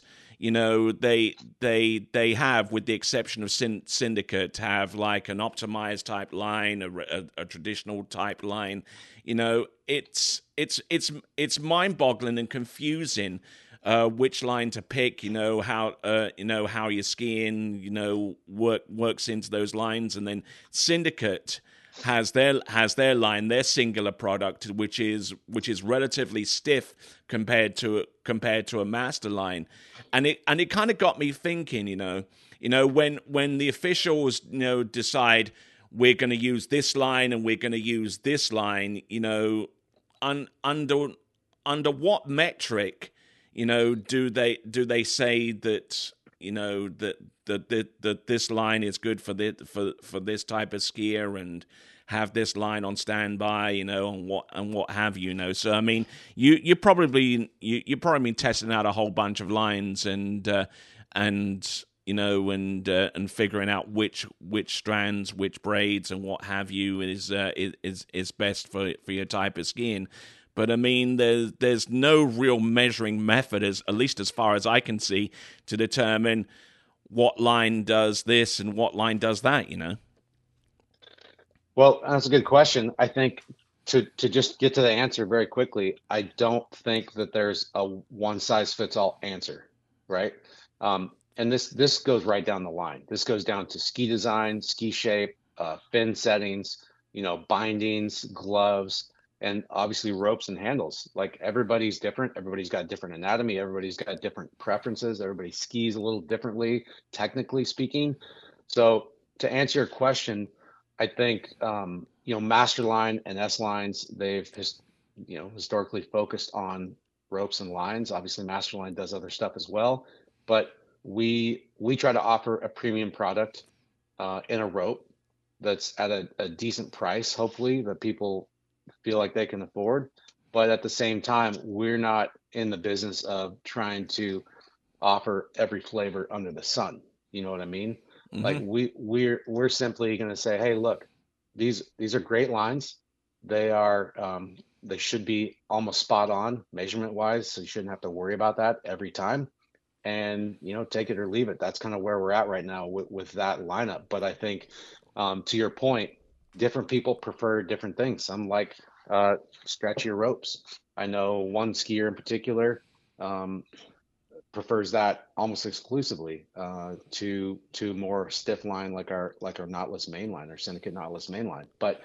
they have, with the exception of Syndicate, have like an optimized type line, a traditional type line. It's mind-boggling and confusing. Which line to pick, how your skiing, works into those lines, and then Syndicate has their line, their singular product, which is relatively stiff compared to a Master line, and it kind of got me thinking, when the officials decide we're going to use this line and we're going to use this line, under what metric, do they say that, that this line is good for this type of skier and have this line on standby, and what have you, So I mean, you're probably testing out a whole bunch of lines and figuring out which strands, which braids, and what have you is best for your type of skiing. But I mean, there's no real measuring method, at least as far as I can see, to determine what line does this and what line does that. Well, that's a good question. I think to just get to the answer very quickly, I don't think that there's a one size fits all answer, right? And this goes right down the line. This goes down to ski design, ski shape, fin settings, bindings, gloves, and obviously ropes and handles. Like, everybody's different. Everybody's got different anatomy. Everybody's got different preferences. Everybody skis a little differently, technically speaking. So to answer your question, I think, Masterline and S lines, they've historically focused on ropes and lines. Obviously Masterline does other stuff as well, but we try to offer a premium product in a rope that's at a decent price, hopefully, that people feel like they can afford. But at the same time, we're not in the business of trying to offer every flavor under the sun. You know what I mean? Mm-hmm. Like, we're simply going to say, hey, look, these are great lines. They are they should be almost spot on measurement wise, so you shouldn't have to worry about that every time. And take it or leave it. That's kind of where we're at right now with that lineup. But I think, to your point, different people prefer different things. Some like stretchier ropes. I know one skier in particular prefers that almost exclusively to more stiff line, like our knotless mainline, or syndicate knotless mainline. But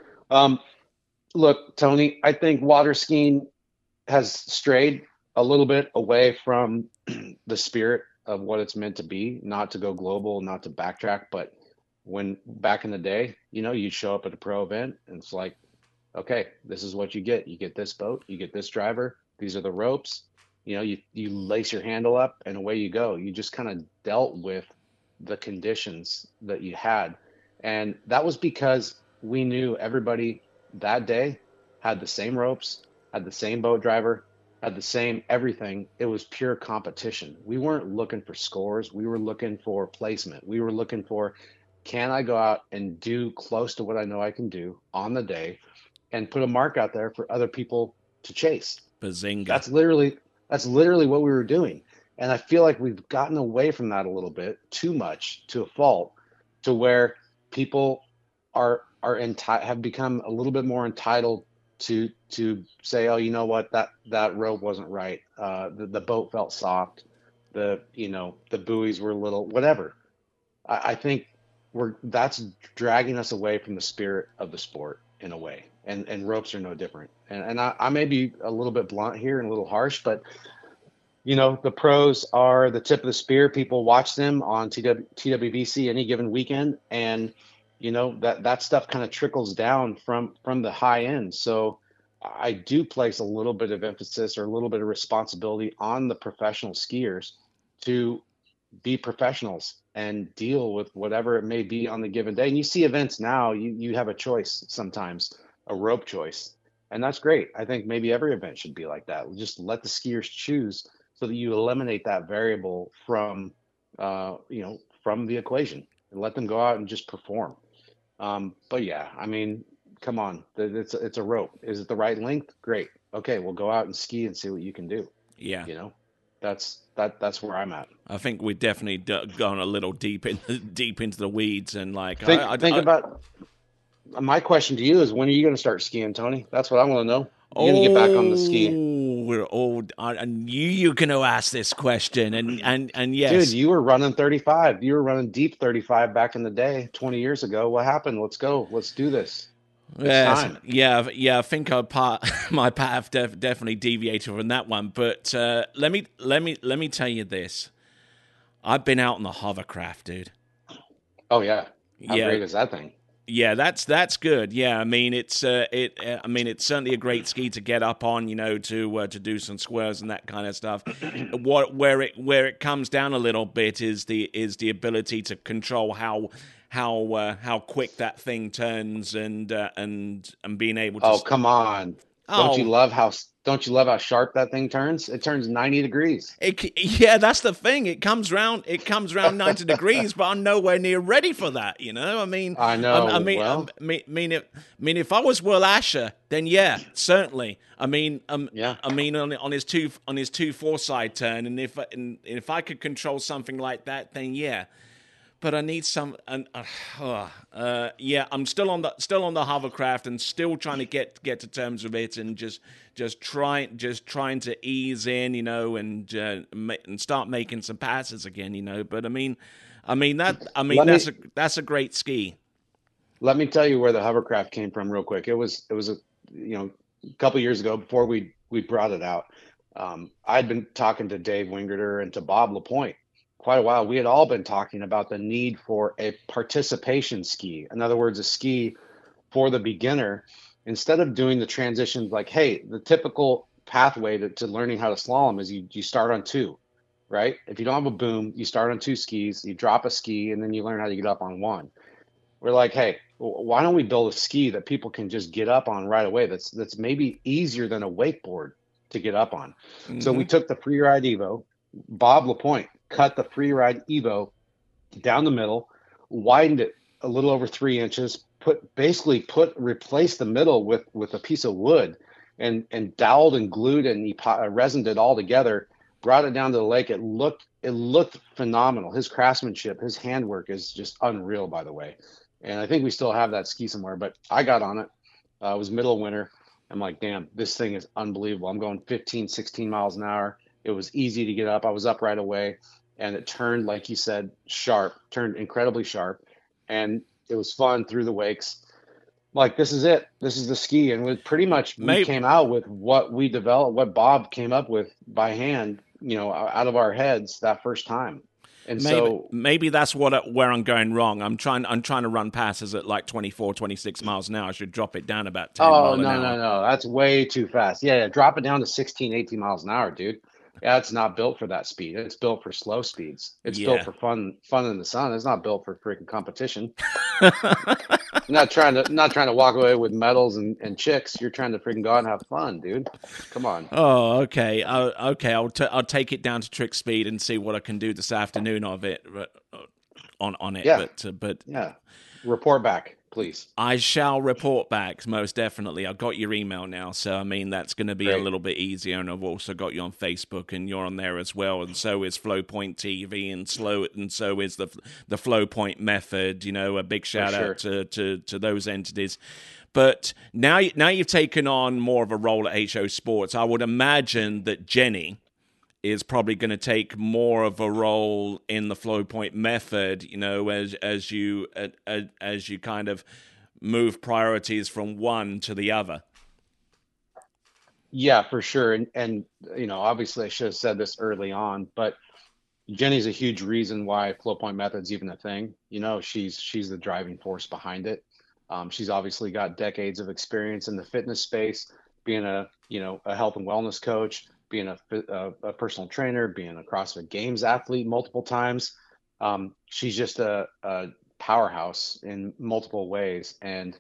look, Tony, I think water skiing has strayed a little bit away from the spirit of what it's meant to be. Not to go global, not to backtrack, but when back in the day, you'd show up at a pro event and it's like, okay, this is what you get. You get this boat, you get this driver, these are the ropes. You lace your handle up and away you go. You just kind of dealt with the conditions that you had. And that was because we knew everybody that day had the same ropes, had the same boat driver, had the same everything. It was pure competition. We weren't looking for scores. We were looking for placement. We were looking for, can I go out and do close to what I know I can do on the day and put a mark out there for other people to chase? Bazinga. That's literally what we were doing. And I feel like we've gotten away from that a little bit, too much, to a fault, to where people have become a little bit more entitled to say, oh, you know what, that rope wasn't right. The boat felt soft. The buoys were a little, whatever. I think that's dragging us away from the spirit of the sport in a way. And ropes are no different. And I may be a little bit blunt here and a little harsh, but the pros are the tip of the spear. People watch them on TWBC any given weekend, and that stuff kind of trickles down from the high end. So I do place a little bit of emphasis or a little bit of responsibility on the professional skiers to be professionals and deal with whatever it may be on the given day. And you see events now, you have a choice sometimes, a rope choice. And that's great. I think maybe every event should be like that. Just let the skiers choose so that you eliminate that variable from the equation and let them go out and just perform. But yeah, I mean, come on, it's a rope. Is it the right length? Great. Okay, we'll go out and ski and see what you can do. Yeah. That's where I'm at. I think we've definitely gone a little deep into the weeds, and think about. My question to you is, when are you going to start skiing, Tony? That's what I want to know. You're going to get back on the ski. I knew you were going to ask this question, and yes. Dude, you were running 35. You were running deep 35 back in the day, 20 years ago. What happened? Let's go. Let's do this. Yes, yeah. I think my path definitely deviated from that one. But let me tell you this: I've been out on the hovercraft, dude. Oh yeah, how great is that thing? Yeah, that's good. Yeah, I mean it's it's certainly a great ski to get up on, to do some squares and that kind of stuff. Where it comes down a little bit is the ability to control how quick that thing turns and being able to. Oh, come on. Oh, Don't you love how sharp that thing turns? It turns 90 degrees. yeah, that's the thing. It comes round 90 degrees, but I'm nowhere near ready for that. I mean, I know. Well, if I was Will Asher, then yeah, certainly. yeah. On his two four-side turn, and if I could control something like that, then yeah. But I need some, yeah. I'm still on the hovercraft and still trying to get to terms with it, and just trying to ease in, and start making some passes again, But that's a great ski. Let me tell you where the hovercraft came from real quick. It was a couple years ago before we brought it out. I'd been talking to Dave Wingerter and to Bob Lapointe quite a while. We had all been talking about the need for a participation ski. In other words, a ski for the beginner, instead of doing the transitions like, hey, the typical pathway to learning how to slalom is you start on two, right? If you don't have a boom, you start on two skis, you drop a ski, and then you learn how to get up on one. We're like, hey, why don't we build a ski that people can just get up on right away? That's maybe easier than a wakeboard to get up on. Mm-hmm. So we took the Freeride Evo. Bob Lapointe cut the Freeride Evo down the middle, widened it a little over 3 inches, replaced the middle with a piece of wood, and doweled and glued and he resined it all together, brought it down to the lake. It looked phenomenal. His craftsmanship, his handwork is just unreal, by the way. And I think we still have that ski somewhere, but I got on it. It was middle of winter. I'm like, damn, this thing is unbelievable. I'm going 15, 16 miles an hour. It was easy to get up. I was up right away, and it turned, like you said, turned incredibly sharp. And it was fun through the wakes. Like, this is it. This is the ski. And we came out with what we developed, what Bob came up with by hand, out of our heads that first time. And maybe that's where I'm going wrong. I'm trying to run passes at like 24, 26 miles an hour. I should drop it down about 10 miles an hour. No. That's way too fast. Yeah, drop it down to 16, 18 miles an hour, dude. Yeah, it's not built for that speed. It's built for slow speeds. It's built for fun in the sun. It's not built for freaking competition. not trying to walk away with medals and chicks. You're trying to freaking go out and have fun, dude. Come on. Oh, okay. Okay. I'll take it down to trick speed and see what I can do this afternoon of it on it. Yeah. But yeah. Report back, please. I shall report back, most definitely. I've got your email now, so that's going to be a little bit easier. And I've also got you on Facebook, and you're on there as well. And so is Flowpoint TV, and so is the Flowpoint Method. A big shout out to those entities. But now you've taken on more of a role at HO Sports. I would imagine that Jenny is probably going to take more of a role in the Flowpoint Method, as you kind of move priorities from one to the other. Yeah, for sure. And obviously I should have said this early on, but Jenny's a huge reason why Flowpoint Method's even a thing. She's the driving force behind it. She's obviously got decades of experience in the fitness space, being a health and wellness coach, being a personal trainer, being a CrossFit Games athlete multiple times. She's just a powerhouse in multiple ways. And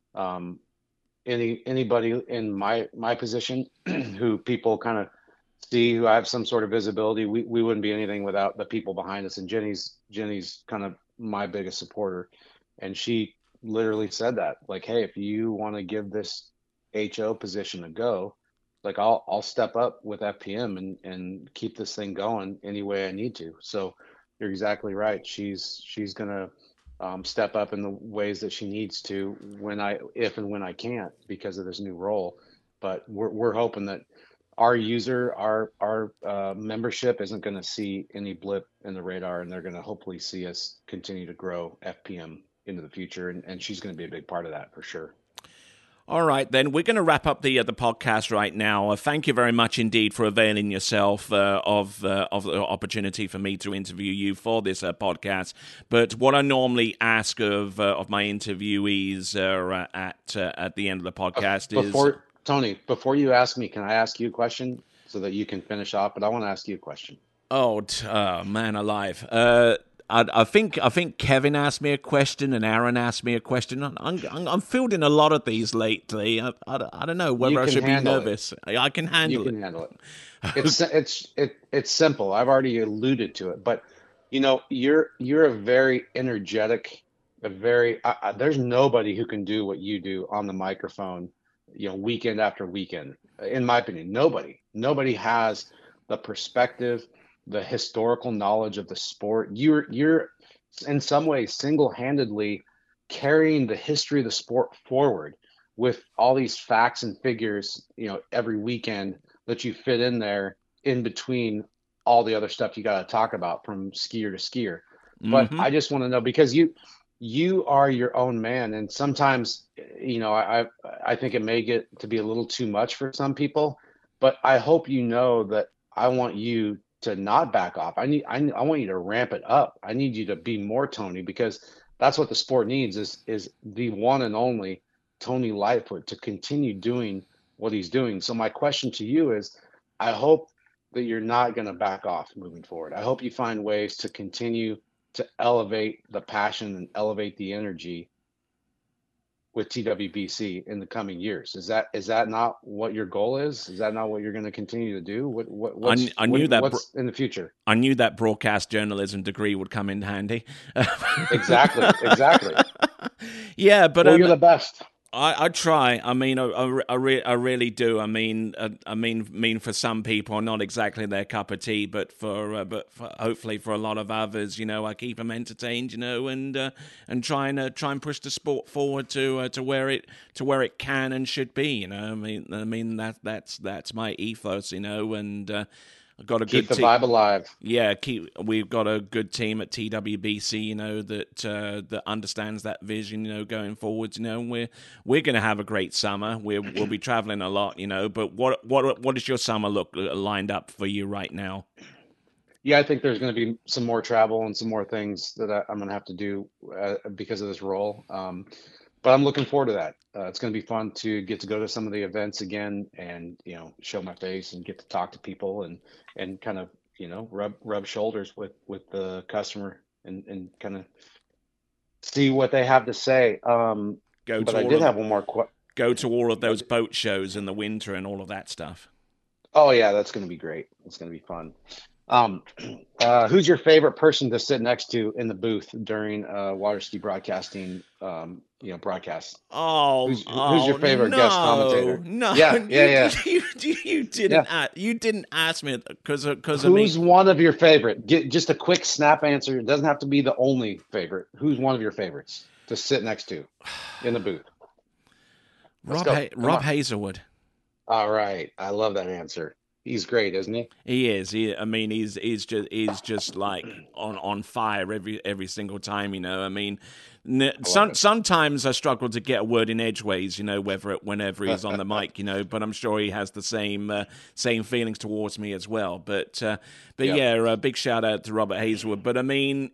anybody in my position who people kind of see, who have some sort of visibility, we wouldn't be anything without the people behind us. And Jenny's kind of my biggest supporter. And she literally said that, like, hey, if you want to give this HO position a go, like I'll step up with FPM and keep this thing going any way I need to. So you're exactly right. She's gonna step up in the ways that she needs to if and when I can't, because of this new role. But we're hoping that our membership isn't going to see any blip in the radar, and they're going to hopefully see us continue to grow FPM into the future. And she's going to be a big part of that for sure. All right, then we're going to wrap up the podcast right now. Thank you very much indeed for availing yourself of the opportunity for me to interview you for this podcast. But what I normally ask of my interviewees at the end of the podcast is Tony, before you ask me, can I ask you a question so that you can finish off? But I want to ask you a question. Oh, man alive. I think Kevin asked me a question and Aaron asked me a question. I'm fielding a lot of these lately. I don't know whether I should be nervous. I can handle it. You can handle it. It's simple. I've already alluded to it, but you're a very energetic, there's nobody who can do what you do on the microphone, weekend after weekend. In my opinion, nobody has the perspective, the historical knowledge of the sport. You're in some ways single-handedly carrying the history of the sport forward with all these facts and figures, every weekend that you fit in there in between all the other stuff you got to talk about from skier to skier. But I just want to know, because you are your own man, and sometimes, I think it may get to be a little too much for some people, but I hope that I want you to not back off. I want you to ramp it up. I need you to be more Tony, because that's what the sport needs is the one and only Tony Lightfoot to continue doing what he's doing. So my question to you is, I hope that you're not going to back off moving forward. I hope you find ways to continue to elevate the passion and elevate the energy with TWBC in the coming years. Is that not what your goal is? Is that not what you're going to continue to do? What's in the future? I knew that broadcast journalism degree would come in handy. Exactly. Yeah, but you're the best. I try. I mean, I really do. I mean, for some people, not exactly their cup of tea, but for hopefully for a lot of others, I keep them entertained, and try and push the sport forward to where it can and should be. I mean that's my ethos, and. I've got a keep good the vibe alive. Yeah, we've got a good team at TWBC, that understands that vision, going forwards. We're going to have a great summer. We'll be traveling a lot, But what does your summer look lined up for you right now? Yeah, I think there's going to be some more travel and some more things that I'm going to have to do because of this role. But I'm looking forward to that. It's going to be fun to get to go to some of the events again and, show my face and get to talk to people and kind of, rub shoulders with the customer and kind of see what they have to say. But I did have one more question. Go to all of those boat shows in the winter and all of that stuff. Oh, yeah, that's going to be great. It's going to be fun. Who's your favorite person to sit next to in the booth during water ski broadcasting broadcast? Who's your favorite guest commentator? No, you didn't ask me because who's one of your favorite? Get just a quick snap answer. It doesn't have to be the only favorite. Who's one of your favorites to sit next to in the booth? Rob Hazelwood. All right, I love that answer. He's great, isn't he? He is. He's just like on fire every single time. Sometimes I struggle to get a word in edgeways. Whenever he's on the mic. But I'm sure he has the same feelings towards me as well. But yeah, big shout out to Robert Hazelwood. But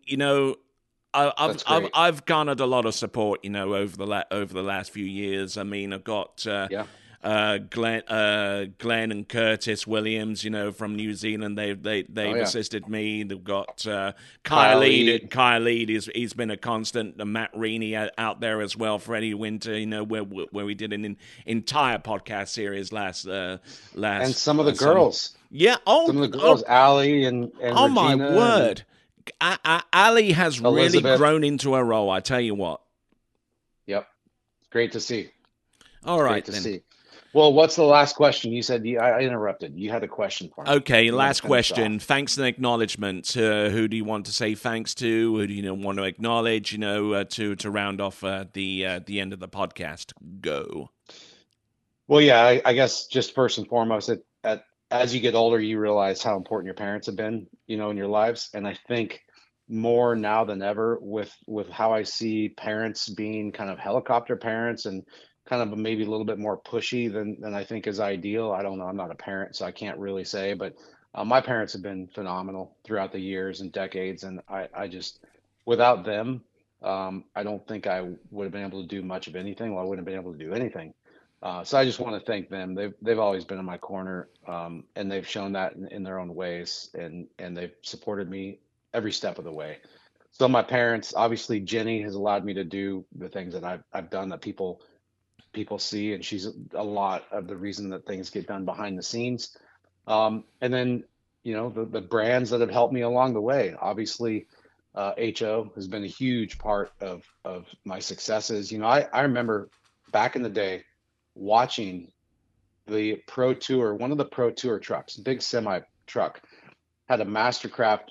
I've garnered a lot of support. Over the last few years. I've got. Glenn and Curtis Williams, from New Zealand, they've assisted me. They've got Kyle Eade. Kyle Eade he's been a constant. Matt Reaney out there as well. Freddie Winter, where we did an entire podcast series last and some of the girls. Yeah. Some of the girls, Allie and oh Regina my word, Allie has Elizabeth. Really grown into her role. I tell you what. Yep, great to see. All right, great to see. Well, what's the last question? You said I interrupted. You had a question for me. Okay, last question. Thanks and acknowledgement. Who do you want to say thanks to? Who do you want to acknowledge? To round off the end of the podcast. Go. Well, yeah, I guess just first and foremost, as you get older, you realize how important your parents have been, in your lives, and I think more now than ever with how I see parents being kind of helicopter parents and kind of maybe a little bit more pushy than I think is ideal. I don't know. I'm not a parent, so I can't really say, but my parents have been phenomenal throughout the years and decades. And I just, without them, I don't think I would have been able to do much of anything. Well, I wouldn't have been able to do anything. So I just want to thank them. They've always been in my corner, and they've shown that in their own ways, and they've supported me every step of the way. So my parents, obviously, Jenny has allowed me to do the things that I've done that people see, and she's a lot of the reason that things get done behind the scenes. And then, the brands that have helped me along the way. Obviously, HO has been a huge part of my successes. I remember back in the day watching the Pro Tour, one of the Pro Tour trucks, big semi truck, had a Mastercraft,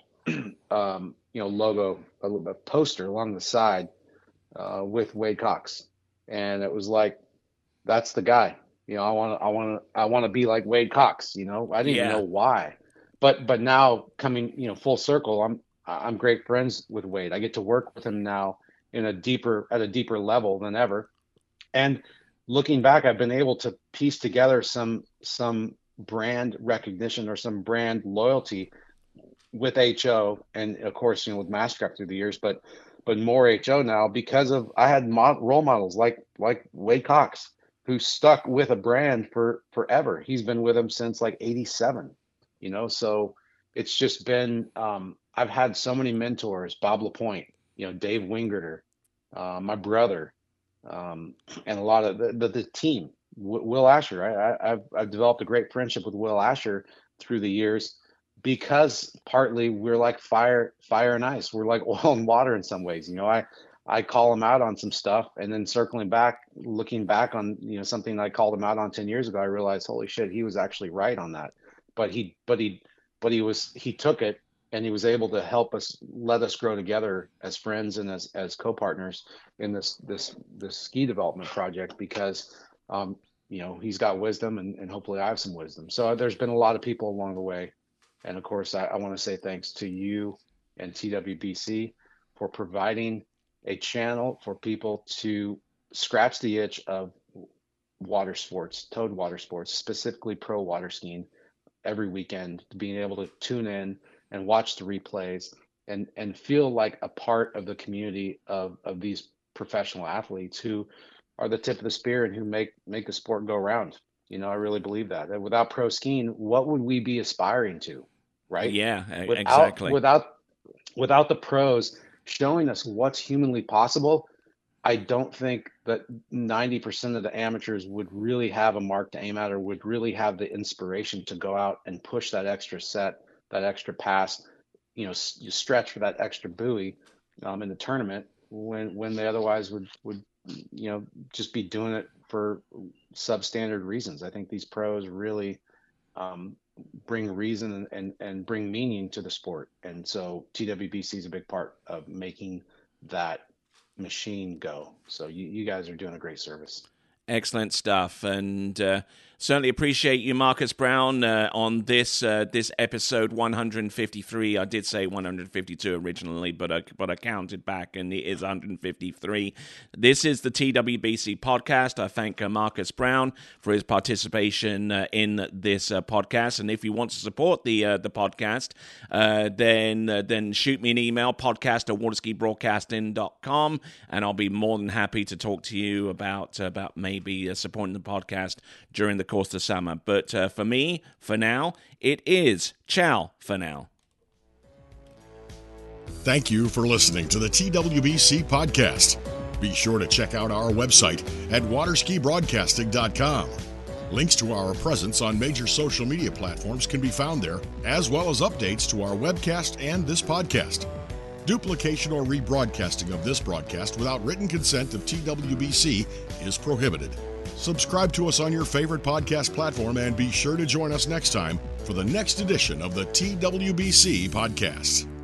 logo, a poster along the side with Wade Cox, and it was like, that's the guy. I want to be like Wade Cox. I didn't even know why, but now coming, full circle, I'm great friends with Wade. I get to work with him now at a deeper level than ever. And looking back, I've been able to piece together some brand recognition or some brand loyalty with HO, and of course, with Mastercraft through the years, but more HO now because of I had role models like Wade Cox, who stuck with a brand for forever. He's been with him since like '87, so it's just been, I've had so many mentors, Bob Lapointe, Dave Wingerter, my brother, and a lot of the team, Will Asher. I've developed a great friendship with Will Asher through the years because partly we're like fire and ice. We're like oil and water in some ways. I call him out on some stuff, and then looking back on, something I called him out on 10 years ago, I realized, holy shit, he was actually right on that. But he took it, and he was able to let us grow together as friends and as co-partners in this ski development project because, he's got wisdom, and hopefully I have some wisdom. So there's been a lot of people along the way. And of course, I want to say thanks to you and TWBC for providing a channel for people to scratch the itch of water sports, towed water sports, specifically pro water skiing, every weekend, being able to tune in and watch the replays and feel like a part of the community of these professional athletes who are the tip of the spear and who make the sport go round. I really believe that. And without pro skiing, what would we be aspiring to? Right? Yeah, exactly. Without the pros showing us what's humanly possible, I don't think that 90% of the amateurs would really have a mark to aim at, or would really have the inspiration to go out and push that extra set, that extra pass, you stretch for that extra buoy in the tournament when they otherwise would just be doing it for substandard reasons. I think these pros really bring reason and bring meaning to the sport. And so TWBC is a big part of making that machine go. So you guys are doing a great service. Excellent stuff, and certainly appreciate you, Marcus Brown, on this episode 153. I did say 152 originally, but I counted back, and it is 153. This is the TWBC podcast. I thank Marcus Brown for his participation in this podcast, and if you want to support the podcast, then shoot me an email, podcast@waterskibroadcasting.com, and I'll be more than happy to talk to you about maybe supporting the podcast during the course of the summer. But for me, for now, it is ciao for now. Thank you for listening to the TWBC podcast. Be sure to check out our website at waterskibroadcasting.com. Links to our presence on major social media platforms can be found there, as well as updates to our webcast and this podcast. Duplication or rebroadcasting of this broadcast without written consent of TWBC is prohibited. Subscribe to us on your favorite podcast platform and be sure to join us next time for the next edition of the TWBC podcast.